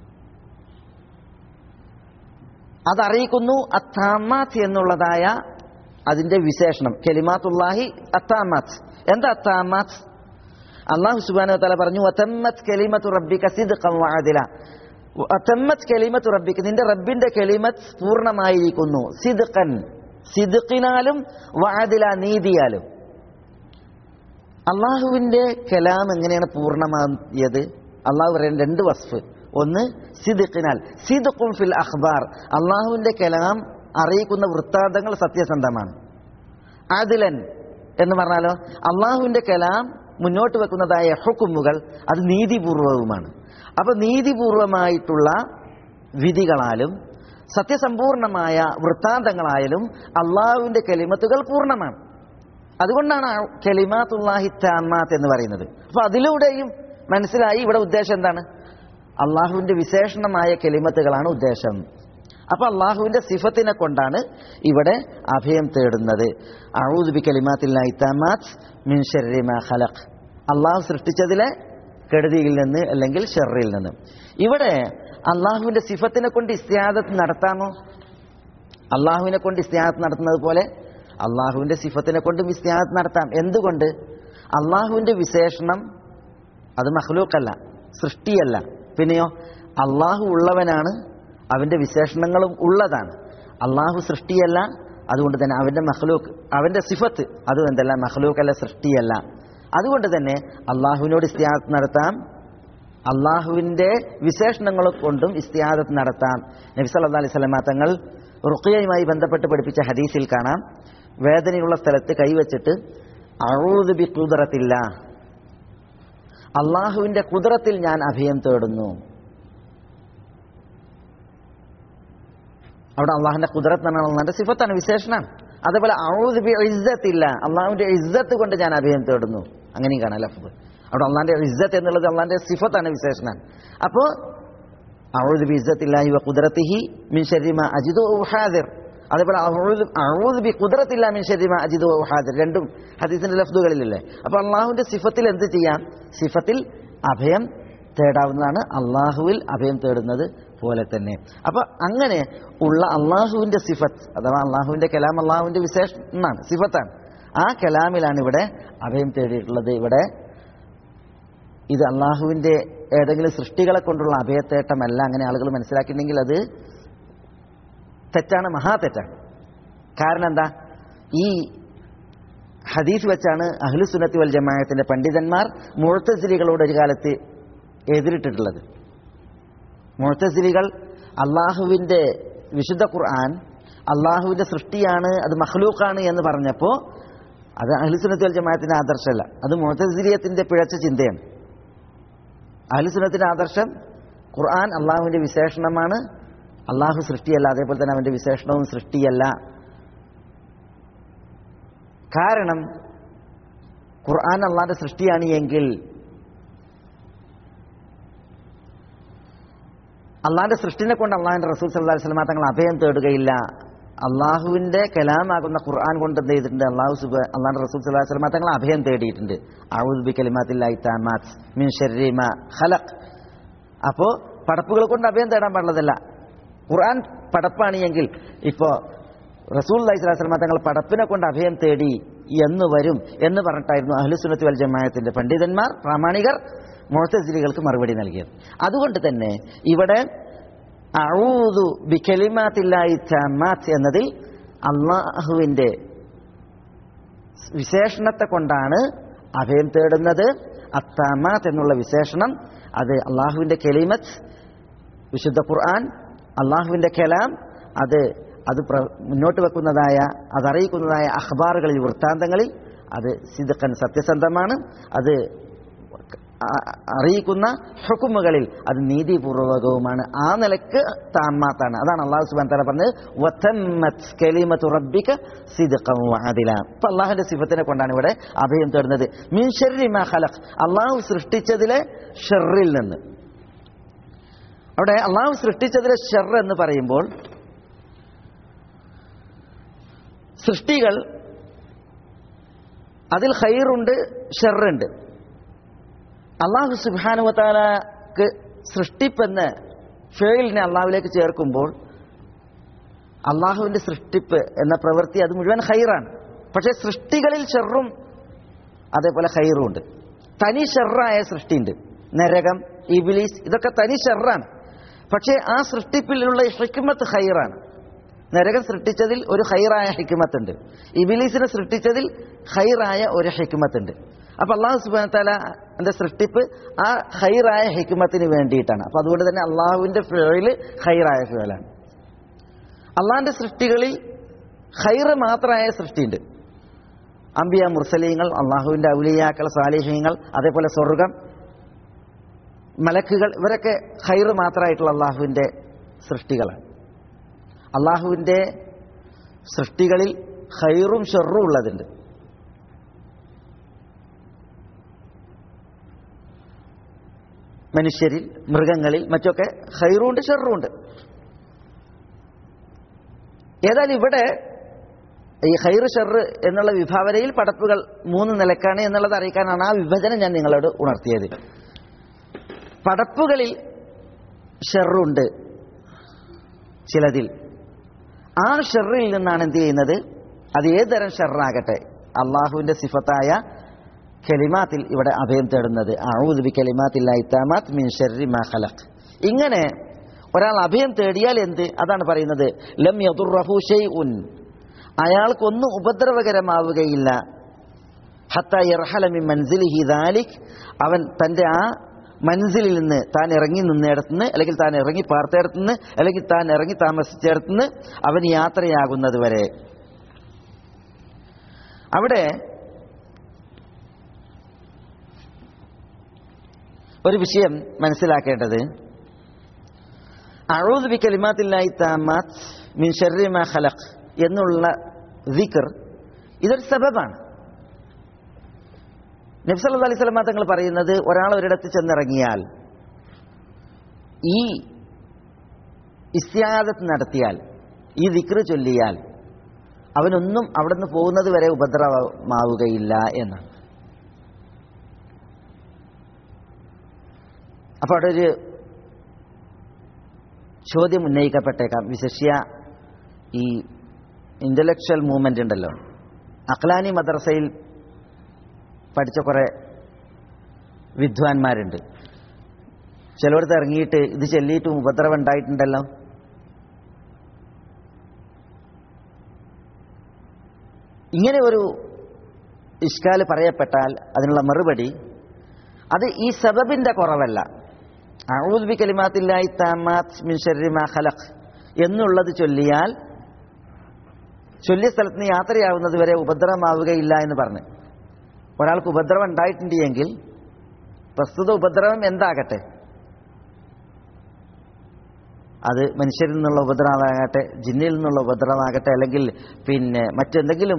അതറിയിക്കുന്നു അത്താമാത്ത് എന്നുള്ളതായ അതിന്റെ വിശേഷണം. കലിമാത്തുല്ലാഹി അത്താമാത്ത്. എന്താ അത്താമാത്ത്? അല്ലാഹു സുബ്ഹാനഹു വ തആല പറഞ്ഞു, വതമ്മത് കലിമത്തു റബ്ബിക സിദ്ഖൻ വഅദല. വതമ്മത് കലിമത്തു റബ്ബിക, നിന്റെ റബ്ബിന്റെ കലിമത്ത് പൂർണ്ണമായിരിക്കുന്നു. സിദ്ഖൻ, സിദ്ഖിനാലും വഅദല, നീതിയാലും. അള്ളാഹുവിന്റെ കലാം എങ്ങനെയാണ് പൂർണ്ണമായത്? അള്ളാഹു പറയുന്ന 2 വസ്ഫ്. ഒന്ന് സിദ്ഖിനാൽ, സിദ്ഖുൻ ഫിൽ അഖ്ബാർ, അള്ളാഹുവിന്റെ കലാം അറിയിക്കുന്ന വൃത്താന്തങ്ങൾ സത്യസന്ധമാണ്. ആദിലൻ എന്ന് പറഞ്ഞാലോ, അള്ളാഹുവിന്റെ കലാം മുന്നോട്ട് വെക്കുന്നതായ ഹുക്കുമുകൾ അത് നീതിപൂർവവുമാണ്. അപ്പൊ നീതിപൂർവമായിട്ടുള്ള വിധികളാലും സത്യസമ്പൂർണമായ വൃത്താന്തങ്ങളായാലും അള്ളാഹുവിന്റെ കലിമത്തുകൾ പൂർണ്ണമാണ്. അതുകൊണ്ടാണ് കലിമാത്തുല്ലാഹി താമാത്ത് എന്ന് പറയുന്നത്. അപ്പൊ അതിലൂടെയും മനസ്സിലായി ഇവിടെ ഉദ്ദേശം എന്താണ്? അള്ളാഹുവിന്റെ വിശേഷണമായ കലിമത്തുകളാണ് ഉദ്ദേശം. അപ്പൊ അള്ളാഹുവിന്റെ സിഫത്തിനെ കൊണ്ടാണ് ഇവിടെ അഭയം തേടുന്നത്. അഊദു ബി കലിമാത്തില്ലാഹി താമാത്ത് മിൻ ശർരി മാ ഖലഖ്, അള്ളാഹു സൃഷ്ടിച്ചതിലെ കെടുതിയിൽ നിന്ന് അല്ലെങ്കിൽ ഷർറിൽ നിന്ന്. ഇവിടെ അള്ളാഹുവിന്റെ സിഫത്തിനെ കൊണ്ട് ഇസ്തിആദത്ത് നടത്താമോ? അള്ളാഹുവിനെ കൊണ്ട് ഇസ്തിആദത്ത് നടത്തുന്നത് പോലെ അള്ളാഹുവിന്റെ സിഫത്തിനെ കൊണ്ടും ഇസ്തിആദത്ത് നടത്താം. എന്തുകൊണ്ട്? അള്ളാഹുവിന്റെ വിശേഷണം അത് മഖ്ലൂഖല്ല, സൃഷ്ടിയല്ല. പിന്നെയോ അള്ളാഹു ഉള്ളവനാണ്, അവന്റെ വിശേഷണങ്ങളും ഉള്ളതാണ്. അള്ളാഹു സൃഷ്ടിയല്ല, അതുകൊണ്ട് തന്നെ അവന്റെ മഖ്ലൂഖ്, അവന്റെ സിഫത്ത് അത് എന്തല്ല, മഖ്ലൂഖല്ല, സൃഷ്ടിയല്ല. അതുകൊണ്ട് തന്നെ അള്ളാഹുവിനോട് ഇസ്തിആദത്ത് നടത്താം, അള്ളാഹുവിന്റെ വിശേഷണങ്ങൾ കൊണ്ടും ഇസ്തിആദത്ത് നടത്താം. നബി സല്ലല്ലാഹു അലൈഹി വസല്ലം തങ്ങൾ റുഖിയയുമായി ബന്ധപ്പെട്ട് പഠിപ്പിച്ച ഹദീസിൽ കാണാം, വേദനയുള്ള സ്ഥലത്ത് കൈവച്ചിട്ട് അഊദു ബി ഖുദ്റത്തില്ലാഹ്, അള്ളാഹുവിന്റെ ഖുദ്റത്തിൽ ഞാൻ അഭയം തേടുന്നു. അവിടെ അള്ളാഹുവിന്റെ ഖുദ്റത്ത് എന്ന് പറഞ്ഞാൽ അള്ളാഹുവിന്റെ സിഫത്താണ്, വിശേഷണമാണ്. അതേപോലെ അഊദു ബി ഇസ്സത്തില്ലാഹ്, അള്ളാഹുവിന്റെ ഇസ്സത്ത് കൊണ്ട് ഞാൻ അഭയം തേടുന്നു. അങ്ങനെയും കാണാം ലഫ്ദ്. അവിടെ അള്ളാഹിന്റെ ഇസ്സത്ത് എന്നുള്ളത് അള്ളാഹിന്റെ സിഫത്താണ്, വിശേഷണമാണ്. അപ്പോൾ അഊദു ബിഇസ്സത്തില്ലാഹി വ ഖുദ്റതിഹി മിൻ ശർരി മാ അജിദു വ ഉഹാദിർ. അതേപോലെ അഊദു ബി ഖുദ്റത്തില്ലാഹി മിൻ ശർരി മാ അജിദു വ ഉഹാദിർ. രണ്ടും ഹദീസിന്റെ ലഫ്ദുകളിലല്ലേ. അപ്പോൾ അള്ളാഹുവിന്റെ സിഫത്തിൽ എന്ത് ചെയ്യാം? സിഫത്തിൽ അഭയം തേടാവുന്നതാണ്. അള്ളാഹുവിൽ അഭയം തേടുന്നത് പോലെ തന്നെ. അപ്പൊ അങ്ങനെ ഉള്ള അള്ളാഹുവിന്റെ സിഫത്ത് അഥവാ അള്ളാഹുവിന്റെ കലാം അള്ളാഹുവിന്റെ വിശേഷണമാണ്, സിഫത്താണ്. ആ കലാമിലാണ് ഇവിടെ അഭയം തേടിയിട്ടുള്ളത്. ഇവിടെ ഇത് അള്ളാഹുവിന്റെ ഏതെങ്കിലും സൃഷ്ടികളെ കൊണ്ടുള്ള അഭയത്തേട്ടമല്ല. അങ്ങനെ ആളുകൾ മനസ്സിലാക്കിയിട്ടുണ്ടെങ്കിൽ അത് തെറ്റാണ്, മഹാതെറ്റാണ്. കാരണം എന്താ? ഈ ഹദീസ് വെച്ചാണ് അഹ്ലുസുന്നത്തി വൽ ജമാഅത്തിന്റെ പണ്ഡിതന്മാർ മുഅ്തസിലികളോട് ഒരു കാലത്ത് എതിരിട്ടിട്ടുള്ളത്. മുഅ്തസിലികൾ അള്ളാഹുവിന്റെ വിശുദ്ധ ഖുർആൻ അള്ളാഹുവിന്റെ സൃഷ്ടിയാണ്, അത് മഖ്ലൂഖാണ് എന്ന് പറഞ്ഞപ്പോൾ അത് അഹ്ലുസുന്നത്തി വൽ ജമാഅത്തിന്റെ ആദർശമല്ല, അത് മുഅ്തസിലിയത്തിന്റെ പിഴച്ച ചിന്തയാണ്. അഹ്ലുസുന്നത്തിന്റെ ആദർശം ഖുർആൻ അള്ളാഹുവിന്റെ വിശേഷണമാണ്, അള്ളാഹു സൃഷ്ടിയല്ല. അതേപോലെ തന്നെ അവന്റെ വിശേഷണവും സൃഷ്ടിയല്ല. കാരണം ഖുർആൻ അള്ളാഹുവിന്റെ സൃഷ്ടിയാണ് എങ്കിൽ അള്ളാഹിന്റെ സൃഷ്ടിനെ കൊണ്ട് അള്ളാഹിന്റെ റസൂൽ സല്ലല്ലാഹു അലൈഹി വസല്ലം തങ്ങൾ അഭയം തേടുകയില്ല. അള്ളാഹുവിന്റെ കലാമാകുന്ന ഖുർആൻ കൊണ്ട് എന്ത് ചെയ്തിട്ടുണ്ട്? അള്ളാഹിന്റെ റസൂൽ സല്ലല്ലാഹു അലൈഹി വസല്ലം തങ്ങൾ അഭയം തേടിയിട്ടുണ്ട്. അഊദു ബികലിമാത്തില്ലാഹി തമ്മാത്ത് മിൻ ശർരി മാ ഖലഖ്. അപ്പോ പടപ്പുകൾ കൊണ്ട് അഭയം തേടാൻ പാടുള്ളതല്ല. ഖുർആൻ പടപ്പാണ് എങ്കിൽ ഇപ്പോ റസൂലുള്ളാഹി സ്വല്ലല്ലാഹു അലൈഹി വസല്ലം തങ്ങൾ പടപ്പിനെ കൊണ്ട് അഭയം തേടി എന്ന് വരും എന്ന് പറഞ്ഞിട്ടായിരുന്നു അഹ്ലുസുന്നത്തി വൽ ജമാഅത്തിന്റെ പണ്ഡിതന്മാർ, പ്രാമാണികർ മുഅ്തസിലികൾക്ക് മറുപടി നൽകിയത്. അതുകൊണ്ട് തന്നെ ഇവിടെ അഊദു ബികലിമാത്തില്ലാഹി തമ്മാത്ത് എന്നതിൽ അള്ളാഹുവിന്റെ വിശേഷണത്തെ കൊണ്ടാണ് അഭയം തേടുന്നത്. അത്തമാത്ത് എന്നുള്ള വിശേഷണം അത് അള്ളാഹുവിന്റെ കലിമത്ത്, വിശുദ്ധ ഖുർആൻ, അള്ളാഹുവിന്റെ കലാം, അത് മുന്നോട്ട് വെക്കുന്നതായ, അതറിയിക്കുന്നതായ അഖ്ബാറുകളിൽ, വൃത്താന്തങ്ങളിൽ അത് സിദ്ഖൻ സത്യസന്ധമാണ്. അത് അറിയിക്കുന്ന ഹുക്കുമുകളിൽ അത് നീതിപൂർവകവുമാണ്. ആ നിലക്ക് താമാത്താണ്. അതാണ് അള്ളാഹു സുബ്ഹാനഹു വ തആല പറഞ്ഞത് വതമ്മത് കലിമതു റബ്ബിക സിദ്ഖൻ വഅദില. അപ്പോൾ അള്ളാഹുവിന്റെ സിഫത്തിനെ കൊണ്ടാണ് ഇവിടെ അഭയം തേടുന്നത്. മിൻ ശർരി മാ ഖലഖ്, അള്ളാഹു സൃഷ്ടിച്ചതിലെ ഷർറിൽ നിന്ന്. അവിടെ അള്ളാഹു സൃഷ്ടിച്ചതിലെ ഷർർ എന്ന് പറയുമ്പോൾ സൃഷ്ടികൾ അതിൽ ഖൈറുണ്ട്, ഷർറുണ്ട്. അള്ളാഹു സുബ്ഹാനഹു വ തആലക്ക് സൃഷ്ടിപ്പെന്ന് ഫേലിനെ അള്ളാഹുവിലേക്ക് ചേർക്കുമ്പോൾ അള്ളാഹുവിന്റെ സൃഷ്ടിപ്പ് എന്ന പ്രവൃത്തി അത് മുഴുവൻ ഖൈറാണ്. പക്ഷേ സൃഷ്ടികളിൽ ഷർറും അതേപോലെ ഖൈറും ഉണ്ട്. തനി ഷർറായ സൃഷ്ടിയുണ്ട്. നരകം, ഇബ്ലീസ്, ഇതൊക്കെ തനി ഷർറാണ്. പക്ഷേ ആ സൃഷ്ടിപ്പിലുള്ള ഹിക്മത്ത് ഖൈറാണ്. നരകം സൃഷ്ടിച്ചതിൽ ഒരു ഖൈറായ ഹിക്മത്തുണ്ട്. ഇബ്ലീസിനെ സൃഷ്ടിച്ചതിൽ ഖൈറായ ഒരു ഹിക്മത്തുണ്ട്. അപ്പൊ അള്ളാഹു സുബ്ഹാനഹു വ തആലന്റെ സൃഷ്ടിപ്പ് ആ ഖൈറായ ഹിക്മത്തിന് വേണ്ടിയിട്ടാണ്. അപ്പൊ അതുകൊണ്ട് തന്നെ അള്ളാഹുവിന്റെ ഫിഅല് ഖൈറായ ഫിഅലാണ്. അള്ളാഹിന്റെ സൃഷ്ടികളിൽ ഖൈറ് മാത്രമായ സൃഷ്ടിയുണ്ട്. അംബിയ, മുർസലീങ്ങൾ, അള്ളാഹുവിന്റെ ഔലിയാക്കൾ, സാലിഹീങ്ങൾ, അതേപോലെ സ്വർഗം, മലക്കുകൾ, ഇവരൊക്കെ ഖൈറ് മാത്രമായിട്ടുള്ള അള്ളാഹുവിന്റെ സൃഷ്ടികളാണ്. അള്ളാഹുവിന്റെ സൃഷ്ടികളിൽ ഖൈറും ഷർറും ഉള്ളതുണ്ട്. മനുഷ്യരിൽ, മൃഗങ്ങളിൽ, മറ്റൊക്കെ ഖൈറുണ്ട്, ഷർറുണ്ട്. ഏതായാലും ഇവിടെ ഈ ഖൈറ് ഷർറ് എന്നുള്ള വിഭാവനയിൽ പടപ്പുകൾ 3 നിലക്കാണ് എന്നുള്ളത് അറിയിക്കാനാണ് ആ വിഭജനം ഞാൻ നിങ്ങളോട് ഉണർത്തിയത്. പടപ്പുകളിൽ ഷർറുണ്ട് ചിലതിൽ. ആ ഷർറിൽ നിന്നാണ് എന്ത് ചെയ്യുന്നത്? അത് ഏതരം ഷർറാകട്ടെ, അള്ളാഹുവിന്റെ സിഫത്തായ കലിമാത്തിൽ ഇവിടെ അഭയം തേടുന്നത്. അഊദു ബികലിമാത്തില്ലാഹി തമ്മാത്ത് മിൻ ശർരി മാ ഖലഖ്. ഇങ്ങനെ ഒരാൾ അഭയം തേടിയാൽ എന്ത്? അതാണ് പറയുന്നത് ലം യദുർറഹു ഷൈഉൻ, അയാൾക്കൊന്നും ഉപദ്രവകരമാവുകയില്ല. ഹത്താ യർഹല മിൻ മൻസിലിഹി ദാലിക്, അവൻ തന്റെ ആ മൻസിലിൽ നിന്ന്, താൻ ഇറങ്ങി നിന്നിടത്തുനിന്ന്, അല്ലെങ്കിൽ താൻ ഇറങ്ങി പാർത്തിടത്തുനിന്ന്, അല്ലെങ്കിൽ താൻ ഇറങ്ങി താമസിച്ചിടത്തുനിന്ന് അവൻ യാത്രയാകുന്നത് വരെ. അവിടെ ഒരു വിഷയം മനസ്സിലാക്കേണ്ടത്, അഊദു ബികലിമാത്തില്ലാഹി തമ്മാത്ത് മിൻ ശർരി മാ ഖലഖ് എന്നുള്ള ദിക്ർ ഇതൊരു സബബാണ്. നബി സല്ലല്ലാഹു അലൈഹി വസല്ലം തങ്ങൾ പറയുന്നത് ഒരാൾ ഒരിടത്ത് ചെന്നിറങ്ങിയാൽ ഈ ഇസ്തിആദത്ത് നടത്തിയാൽ, ഈ ദിക്ർ ചൊല്ലിയാൽ അവനൊന്നും അവിടെ നിന്ന് പോകുന്നത് വരെ ഉപദ്രവമാവുകയില്ല എന്നാണ്. അപ്പോൾ അവിടെ ഒരു ചോദ്യം ഉന്നയിക്കപ്പെട്ടേക്കാം. വിശേഷ്യ ഈ ഇന്റലക്ച്വൽ മൂവ്മെന്റ് ഉണ്ടല്ലോ, അഖ്ലാനി മദ്രസയിൽ പഠിച്ച കുറെ വിദ്വാൻമാരുണ്ട്. ചിലയിടത്ത് ഇറങ്ങിയിട്ട് ഇത് ചൊല്ലിയിട്ടും ഉപദ്രവം ഉണ്ടായിട്ടുണ്ടല്ലോ. ഇങ്ങനെ ഒരു ഇഷ്കാല് പറയപ്പെട്ടാൽ അതിനുള്ള മറുപടി, അത് ഈ സബബിന്റെ കുറവല്ല. അഊദു ബികലിമാത്തില്ലാഹി തമ്മാത്ത് മിൻ ശർരി മാ ഖലഖ് എന്നുള്ളത് ചൊല്ലിയാൽ ചൊല്ലിയ സ്ഥലത്ത് നിന്ന് യാത്രയാവുന്നത് വരെ ഉപദ്രവമാവുകയില്ല എന്ന് പറഞ്ഞ് ഒരാൾക്ക് ഉപദ്രവം ഉണ്ടായിട്ടുണ്ട് എങ്കിൽ പ്രസ്തുത ഉപദ്രവം എന്താകട്ടെ, അത് മനുഷ്യരിൽ നിന്നുള്ള ഉപദ്രവമാകട്ടെ, ജിന്നിൽ നിന്നുള്ള ഉപദ്രവമാകട്ടെ, അല്ലെങ്കിൽ മറ്റെന്തെങ്കിലും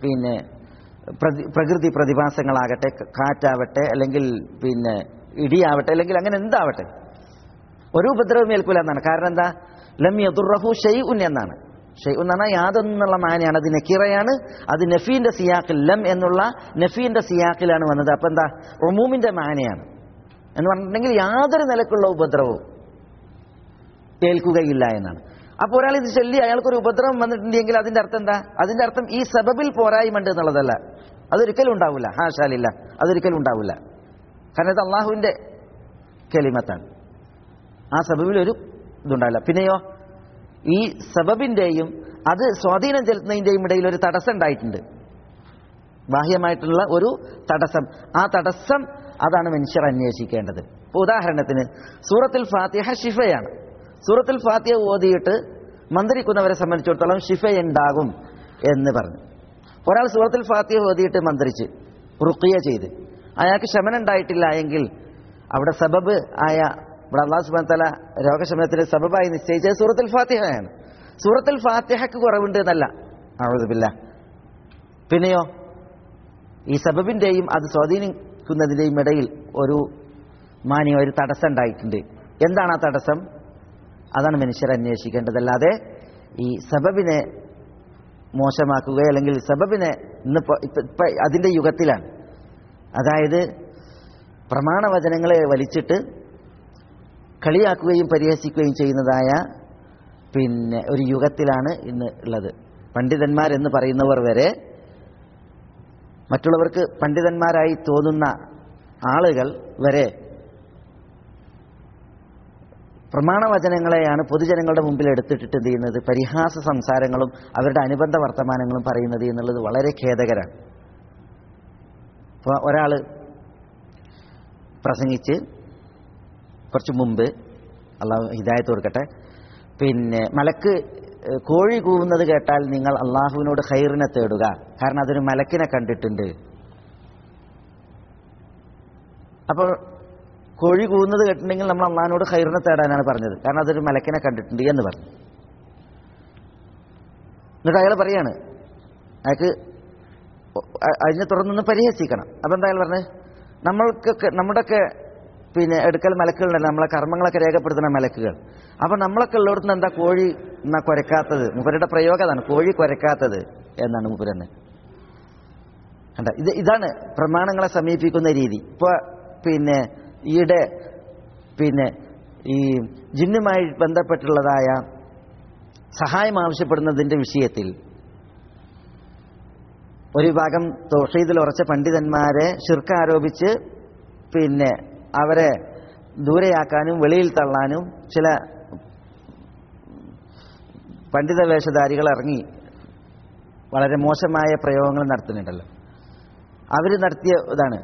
പ്രകൃതി പ്രതിഭാസങ്ങളാകട്ടെ, കാറ്റാവട്ടെ, അല്ലെങ്കിൽ ഇടിയാവട്ടെ, അല്ലെങ്കിൽ അങ്ങനെ എന്താവട്ടെ, ഒരു ഉപദ്രവം ഏൽക്കൂല എന്നാണ്. കാരണം എന്താ? ലം യദുറഹു ഷൈഉൻ എന്നാണ്. ഷൈഉൻ എന്ന് പറഞ്ഞാൽ യാതൊന്നുള്ള മാനയാണ്, അത് നക്കീറയാണ്. അത് നഫീന്റെ സിയാഖിൽ, ലം എന്നുള്ള നഫീന്റെ സിയാഖിലാണ് വന്നത്. അപ്പം എന്താ? ഉമൂമിന്റെ മാനയാണ് എന്ന് പറഞ്ഞിട്ടുണ്ടെങ്കിൽ യാതൊരു നിലക്കുള്ള ഉപദ്രവവും ഏൽക്കുകയില്ല എന്നാണ്. അപ്പോൾ ഒരാൾ ഇത് ചൊല്ലി അയാൾക്കൊരു ഉപദ്രവം വന്നിട്ടുണ്ടെങ്കിൽ അതിന്റെ അർത്ഥം എന്താ? അതിന്റെ അർത്ഥം ഈ സബബിൽ പോരായ്മണ്ട് എന്നുള്ളതല്ല. അതൊരിക്കലും ഉണ്ടാവില്ല. ഹാഷാലില്ല, അതൊരിക്കലും ഉണ്ടാവില്ല. കാരണം ഇത് അള്ളാഹുവിന്റെ കലിമത്താണ്. ആ സബബിൽ ഒരു ഇതുണ്ടാവില്ല. പിന്നെയോ ഈ സബബിന്റെയും അത് സ്വാധീനം ചെലുത്തുന്നതിന്റെയും ഇടയിൽ ഒരു തടസ്സം ഉണ്ടായിട്ടുണ്ട്, ബാഹ്യമായിട്ടുള്ള ഒരു തടസ്സം. ആ തടസ്സം അതാണ് മനുഷ്യർ അന്വേഷിക്കേണ്ടത്. ഇപ്പോൾ ഉദാഹരണത്തിന് സൂറത്തുൽ ഫാത്തിഹ ഷിഫയാണ്. സൂറത്തുൽ ഫാത്തിഹ ഓതിയിട്ട് മന്ത്രിക്കുന്നവരെ സംബന്ധിച്ചിടത്തോളം ഷിഫയുണ്ടാകും എന്ന് പറഞ്ഞു. ഒരാൾ സൂറത്തുൽ ഫാത്തിഹ ഓതിയിട്ട് മന്ത്രിച്ച് റുഖിയ ചെയ്ത് അയാൾക്ക് ശമനം ഉണ്ടായിട്ടില്ല എങ്കിൽ അവിടെ സബബ് ആയ, ഇവിടെ അല്ലാഹു സുബ്ഹാനഹു വ തആല രോഗശമനത്തിന് സബബായി നിശ്ചയിച്ചത് സൂറത്തുൽ ഫാത്തിഹയാണ്. സൂറത്തുൽ ഫാത്തിഹക്ക് കുറവുണ്ട് എന്നല്ല, അഊദു ബില്ലാഹ്. പിന്നെയോ ഈ സബബിന്റെയും അത് സ്വാധീനിക്കുന്നതിന്റെയും ഇടയിൽ ഒരു ഒരു തടസ്സം ഉണ്ടായിട്ടുണ്ട്. എന്താണ് ആ തടസ്സം? അതാണ് മനുഷ്യർ അന്വേഷിക്കേണ്ടതല്ലാതെ ഈ സബബിനെ മോശമാക്കുകയോ അല്ലെങ്കിൽ സബബിനെ ഇന്നിപ്പോ അതിന്റെ യുഗത്തിലാണ്, അതായത് പ്രമാണവചനങ്ങളെ വലിച്ചിട്ട് കളിയാക്കുകയും പരിഹസിക്കുകയും ചെയ്യുന്നതായ ഒരു യുഗത്തിലാണ് ഇന്ന് ഉള്ളത്. പണ്ഡിതന്മാരെന്ന് പറയുന്നവർ വരെ, മറ്റുള്ളവർക്ക് പണ്ഡിതന്മാരായി തോന്നുന്ന ആളുകൾ വരെ പ്രമാണവചനങ്ങളെയാണ് പൊതുജനങ്ങളുടെ മുമ്പിൽ എടുത്തിട്ടിട്ട് എന്ത് ചെയ്യുന്നത്? പരിഹാസ സംസാരങ്ങളും അവരുടെ അനുബന്ധ വർത്തമാനങ്ങളും പറയുന്നത് എന്നുള്ളത് വളരെ ഖേദകരമാണ്. ഇപ്പോൾ ഒരാൾ പ്രസംഗിച്ച് കുറച്ച് മുമ്പ്, അള്ളാഹു ഹിദായത്ത് കൊടുക്കട്ടെ, മലക്ക് കോഴി കൂവുന്നത് കേട്ടാൽ നിങ്ങൾ അള്ളാഹുവിനോട് ഖൈറിനെ തേടുക, കാരണം അതൊരു മലക്കിനെ കണ്ടിട്ടുണ്ട്. അപ്പോൾ കോഴി കൂവുന്നത് കേട്ടിട്ടുണ്ടെങ്കിൽ നമ്മൾ അള്ളാഹിനോട് ഖൈറിനെ തേടാനാണ് പറഞ്ഞത്, കാരണം അതൊരു മലക്കിനെ കണ്ടിട്ടുണ്ട് എന്ന് പറഞ്ഞു. എന്നിട്ട് അയാൾ പറയാണ്, അയാൾക്ക് അതിനെ തുറന്നൊന്ന് പരിഹസിക്കണം. അപ്പം എന്താ അയാൾ പറഞ്ഞത്? നമ്മുടെയൊക്കെ എടുക്കൽ മലക്കുകളുണ്ടല്ലോ, നമ്മളെ കർമ്മങ്ങളൊക്കെ രേഖപ്പെടുത്തുന്ന മലക്കുകൾ. അപ്പൊ നമ്മളൊക്കെ ഉള്ളിടത്തുനിന്ന് എന്താ കോഴി എന്നാ കുരക്കാത്തത്? മൂപ്പരുടെ പ്രയോഗം അതാണ്, കോഴി കുരക്കാത്തത് എന്നാണ് മൂപ്പരെന്ന്. കണ്ട, ഇതാണ് പ്രമാണങ്ങളെ സമീപിക്കുന്ന രീതി. ഇപ്പൊ ഈയിടെ ഈ ജിന്നുമായി ബന്ധപ്പെട്ടുള്ളതായ സഹായം ആവശ്യപ്പെടുന്നതിന്റെ വിഷയത്തിൽ ഒരു വിഭാഗം തൗഹീദിൽ ഉറച്ച പണ്ഡിതന്മാരെ ശിർക്ക് ആരോപിച്ച് അവരെ ദൂരെയാക്കാനും വെളിയിൽ തള്ളാനും ചില പണ്ഡിത വേഷധാരികൾ ഇറങ്ങി വളരെ മോശമായ പ്രയോഗങ്ങൾ നടത്തുന്നുണ്ടല്ലോ. അവർ നടത്തിയ ഇതാണ്,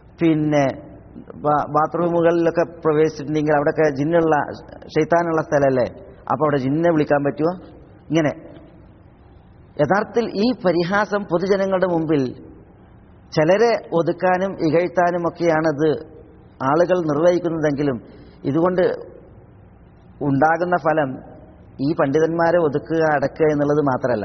ബാത്റൂമുകളിലൊക്കെ പ്രവേശിച്ചിട്ടുണ്ടെങ്കിൽ അവിടെയൊക്കെ ജിന്നുള്ള ശൈത്താനുള്ള സ്ഥലമല്ലേ, അപ്പോൾ അവിടെ ജിന്നിനെ വിളിക്കാൻ പറ്റുമോ? ഇങ്ങനെ യഥാർത്ഥത്തിൽ ഈ പരിഹാസം പൊതുജനങ്ങളുടെ മുമ്പിൽ ചിലരെ ഒതുക്കാനും ഇകഴ്ത്താനും ഒക്കെയാണത് ആളുകൾ നിർവഹിക്കുന്നതെങ്കിലും ഇതുകൊണ്ട് ഉണ്ടാകുന്ന ഫലം ഈ പണ്ഡിതന്മാരെ ഒതുക്കുക, അടക്കുക എന്നുള്ളത് മാത്രമല്ല,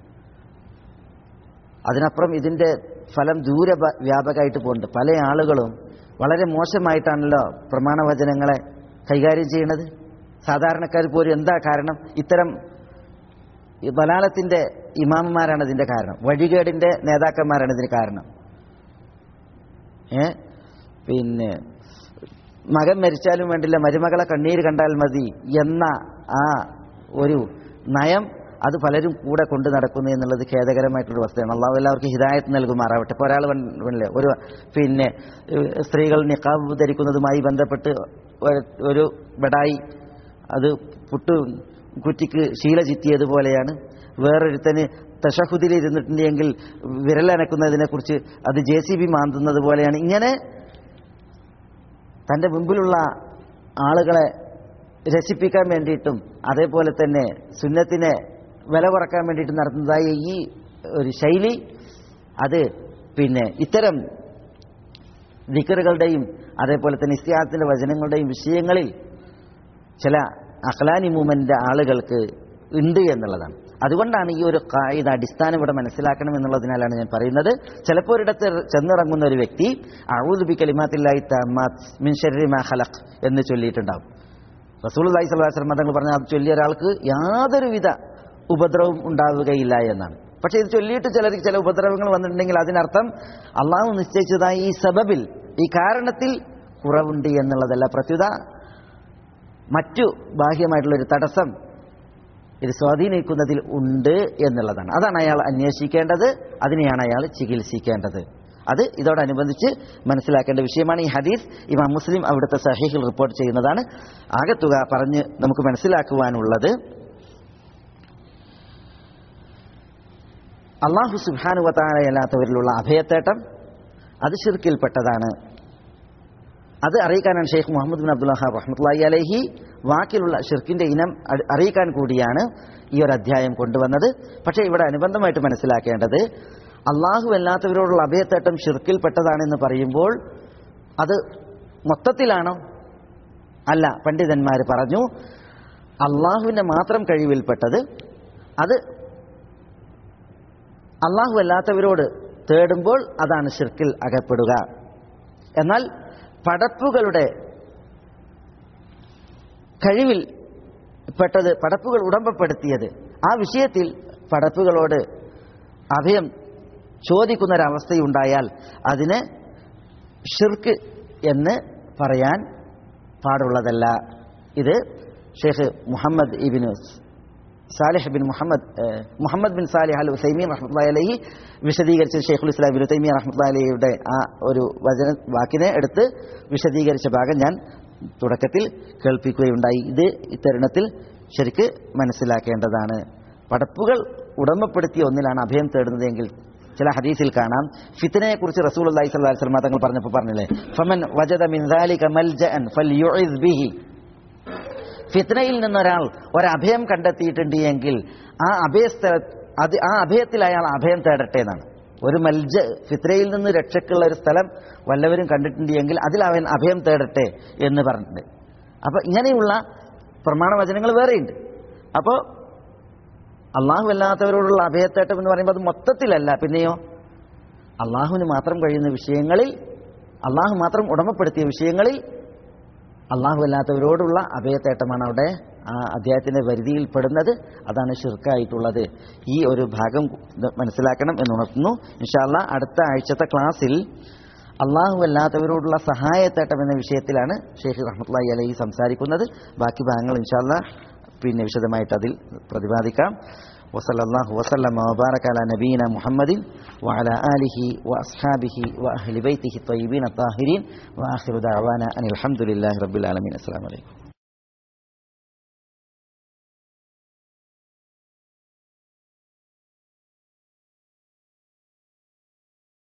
അതിനപ്പുറം ഇതിന്റെ ഫലം ദൂരവ്യാപകമായിട്ട് പോകുന്നുണ്ട്. പല ആളുകളും വളരെ മോശമായിട്ടാണല്ലോ പ്രമാണവചനങ്ങളെ കൈകാര്യം ചെയ്യുന്നത്. സാധാരണക്കാർ പോലും എന്താ കാരണം? ഇത്തരം ദലാലത്തിന്റെ ഇമാമന്മാരാണ് ഇതിന്റെ കാരണം, വഴികേടിന്റെ നേതാക്കന്മാരാണ് ഇതിന് കാരണം. പിന്നെ മകൻ മരിച്ചാലും വേണ്ടില്ല, മരുമകളെ കണ്ണീര് കണ്ടാൽ മതി എന്ന ആ ഒരു നയം അത് പലരും കൂടെ കൊണ്ടു നടക്കുന്നു എന്നുള്ളത് ഖേദകരമായിട്ടൊരു വസ്തുതയാണ്. അള്ളാഹു എല്ലാവർക്കും ഹിദായത്ത് നൽകുമാറാവട്ടെ. ഇപ്പോൾ ഒരാൾ ഒരു പിന്നെ സ്ത്രീകൾ നിഖാബ് ധരിക്കുന്നതുമായി ബന്ധപ്പെട്ട് ഒരു ബടായി അത് കുറ്റിക്ക് ശീല ചുറ്റിയതുപോലെയാണ്. വേറൊരുത്തന് തശഹുദിൽ ഇരുന്നിട്ടുണ്ടെങ്കിൽ വിരലനക്കുന്നതിനെക്കുറിച്ച് അത് JCB മാന്തുന്നത് പോലെയാണ്. ഇങ്ങനെ തൻ്റെ മുമ്പിലുള്ള ആളുകളെ രസിപ്പിക്കാൻ വേണ്ടിയിട്ടും അതേപോലെ തന്നെ സുന്നത്തിനെ വില കുറക്കാൻ വേണ്ടിയിട്ട് നടത്തുന്നതായ ഈ ഒരു ശൈലി അത് പിന്നെ ഇത്തരം ദിക്റുകളുടെയും അതേപോലെ തന്നെ ഇസ്തിഹാസത്തിന്റെ വചനങ്ങളുടെയും വിഷയങ്ങളിൽ ചില അഖ്ലാനി മൂവ്മെന്റിന്റെ ആളുകൾക്ക് ഉണ്ട് എന്നുള്ളതാണ്. അതുകൊണ്ടാണ് ഈ ഒരു ഖായിദ അടിസ്ഥാനം ഇവിടെ മനസ്സിലാക്കണം എന്നുള്ളതിനാലാണ് ഞാൻ പറയുന്നത്. ചിലപ്പോൾ ഒരിടത്ത് ചെന്നിറങ്ങുന്ന ഒരു വ്യക്തി അഊദു ബികലിമാത്തില്ലാഹി തമ്മാത്ത് മിൻ ശർരി മാ ഖലഖ് എന്ന് ചൊല്ലിയിട്ടുണ്ടാവും. റസൂലുള്ളാഹി സ്വല്ലല്ലാഹു അലൈഹി വസല്ലം തങ്ങൾ പറഞ്ഞ അത് ചൊല്ലിയ ഒരാൾക്ക് യാതൊരുവിധ ഉപദ്രവവും ഉണ്ടാവുകയില്ല എന്നാണ്. പക്ഷേ ഇത് ചൊല്ലിയിട്ട് ചിലർക്ക് ചില ഉപദ്രവങ്ങൾ വന്നിട്ടുണ്ടെങ്കിൽ അതിനർത്ഥം അള്ളാഹു നിശ്ചയിച്ചതായി ഈ സബബിൽ, ഈ കാരണത്തിൽ കുറവുണ്ട് എന്നുള്ളതല്ല. പ്രത്യുത മറ്റു ബാഹ്യമായിട്ടുള്ളൊരു തടസ്സം ഇത് സ്വാധീനിക്കുന്നതിൽ ഉണ്ട് എന്നുള്ളതാണ്. അതാണ് അയാൾ അന്വേഷിക്കേണ്ടത്, അതിനെയാണ് അയാൾ ചികിത്സിക്കേണ്ടത്. അത് ഇതോടനുബന്ധിച്ച് മനസ്സിലാക്കേണ്ട വിഷയമാണ്. ഈ ഹദീസ് ഇമാം മുസ്ലിം അവിടുത്തെ സഹീഹിൽ റിപ്പോർട്ട് ചെയ്യുന്നതാണ്. ആകത്തുക പറഞ്ഞ് നമുക്ക് മനസ്സിലാക്കുവാനുള്ളത്, അല്ലാഹു സുബ്ഹാനഹു വ തആലയല്ലാത്തവരിലുള്ള അഭയത്തേട്ടം അത് ശിർക്കിൽപ്പെട്ടതാണ്. അത് അറിയിക്കാനാണ് ഷെയ്ഖ് മുഹമ്മദ് ബിൻ അബ്ദുൽ വഹാബ് റഹ്മത്തുള്ളാഹി അലൈഹി വാക്കിലുള്ള ഷിർക്കിന്റെ ഇനം അറിയിക്കാൻ കൂടിയാണ് ഈ ഒരു അധ്യായം കൊണ്ടുവന്നത്. പക്ഷേ ഇവിടെ അനുബന്ധമായിട്ട് മനസ്സിലാക്കേണ്ടത്, അള്ളാഹു അല്ലാത്തവരോടുള്ള അഭയത്തേട്ടം ഷിർക്കിൽപ്പെട്ടതാണെന്ന് പറയുമ്പോൾ അത് മൊത്തത്തിലാണോ? അല്ല. പണ്ഡിതന്മാർ പറഞ്ഞു അള്ളാഹുവിന്റെ മാത്രം കഴിവിൽപ്പെട്ടത് അത് അള്ളാഹു അല്ലാത്തവരോട് തേടുമ്പോൾ അതാണ് ഷിർക്കിൽ അകപ്പെടുക. എന്നാൽ പടപ്പുകളുടെ കഴിവിൽ പെട്ടത്, പടപ്പുകൾ ഉടമ്പപ്പെടുത്തിയത്, ആ വിഷയത്തിൽ പടപ്പുകളോട് അഭയം ചോദിക്കുന്നൊരവസ്ഥയുണ്ടായാൽ അതിന് ഷിർക്ക് എന്ന് പറയാൻ പാടുള്ളതല്ല. ഇത് ഷെയ്ഖ് മുഹമ്മദ് ഇബ്നു സാലിഹ് ബിൻ മുഹമ്മദ് ബിൻ സാലിഹ് അൽ ഉസൈമീൻ റഹ്മത്തുള്ളാഹി അലൈഹി വിശദീകരിച്ച ഷെയ്ഖുൽ ഇസ്ലാം ഇബ്നു തൈമിയ്യ റഹ്മത്തുള്ളാഹി അലൈഹിയുടെ ആ ഒരു വാക്കിനെ എടുത്ത് വിശദീകരിച്ച ഭാഗം ഞാൻ തുടക്കത്തിൽ കേൾപ്പിക്കുകയുണ്ടായി. ഇത് ഇത്തരുണത്തിൽ ശരിക്ക് മനസ്സിലാക്കേണ്ടതാണ്. പടപ്പുകൾ ഉടമപ്പെടുത്തിയ ഒന്നിലാണ് അഭയം തേടുന്നതെങ്കിൽ ചില ഹദീസിൽ കാണാം, ഫിത്നയെക്കുറിച്ച് റസൂലുള്ളാഹി സ്വല്ലല്ലാഹു അലൈഹി വസല്ലം തങ്ങൾ പറഞ്ഞപ്പോൾ പറഞ്ഞില്ലേ, ഫമൻ വജദ മിൻ ദാലിക മൽജഅൻ ഫൽയുഇദ് ബിഹി, ഫിത്നയിൽ നിന്നൊരാൾ ഒരഭയം കണ്ടെത്തിയിട്ടുണ്ട് എങ്കിൽ ആ അഭയത്തിൽ അയാൾ അഭയം തേടട്ടെ എന്നാണ്. ഒരു ഫിത്നയിൽ നിന്ന് രക്ഷക്കുള്ള ഒരു സ്ഥലം വല്ലവരും കണ്ടിട്ടുണ്ട് എങ്കിൽ അതിൽ അവൻ അഭയം തേടട്ടെ എന്ന് പറഞ്ഞിട്ടുണ്ട്. അപ്പോൾ ഇങ്ങനെയുള്ള പ്രമാണവചനങ്ങൾ വേറെയുണ്ട്. അപ്പോൾ അള്ളാഹു അല്ലാത്തവരോടുള്ള അഭയത്തേട്ടം എന്ന് പറയുമ്പോൾ അത് മൊത്തത്തിലല്ല, പിന്നെയോ അള്ളാഹുവിന് മാത്രം കഴിയുന്ന വിഷയങ്ങളിൽ, അള്ളാഹു മാത്രം ഉടമപ്പെടുത്തിയ വിഷയങ്ങളിൽ അള്ളാഹു അല്ലാത്തവരോടുള്ള അഭയത്തേട്ടമാണ് അവിടെ ആ അധ്യായത്തിന്റെ പരിധിയിൽ പെടുന്നത്. അതാണ് ഷിർക്കായിട്ടുള്ളത്. ഈ ഒരു ഭാഗം മനസ്സിലാക്കണം എന്നുണർത്തുന്നു. ഇൻഷാ അല്ലാഹ് അടുത്ത ആഴ്ചത്തെ ക്ലാസ്സിൽ അള്ളാഹു അല്ലാത്തവരോടുള്ള സഹായത്തേട്ടം എന്ന വിഷയത്തിലാണ് ഷെയ്ഖ് റഹ്മത്തുള്ളാഹി അലൈഹി സംസാരിക്കുന്നത്. ബാക്കി ഭാഗങ്ങൾ ഇൻഷാ അല്ലാഹ് പിന്നെ വിശദമായിട്ട് അതിൽ പ്രതിപാദിക്കാം. വസല്ലല്ലാഹു വസല്ലമ വബാറക അലാ നബീന മുഹമ്മദിൻ വഅലാ ആലിഹി വഅസ്ഹാബിഹി വഅഹ്ലി ബൈത്തിഹി ത്വയ്യിബീന ത്വാഹിരീൻ വആഖിറു ദഅവാന അനിൽ ഹംദുലില്ലാഹി റബ്ബിൽ ആലമീൻ. അസ്സലാമു അലൈക്കും.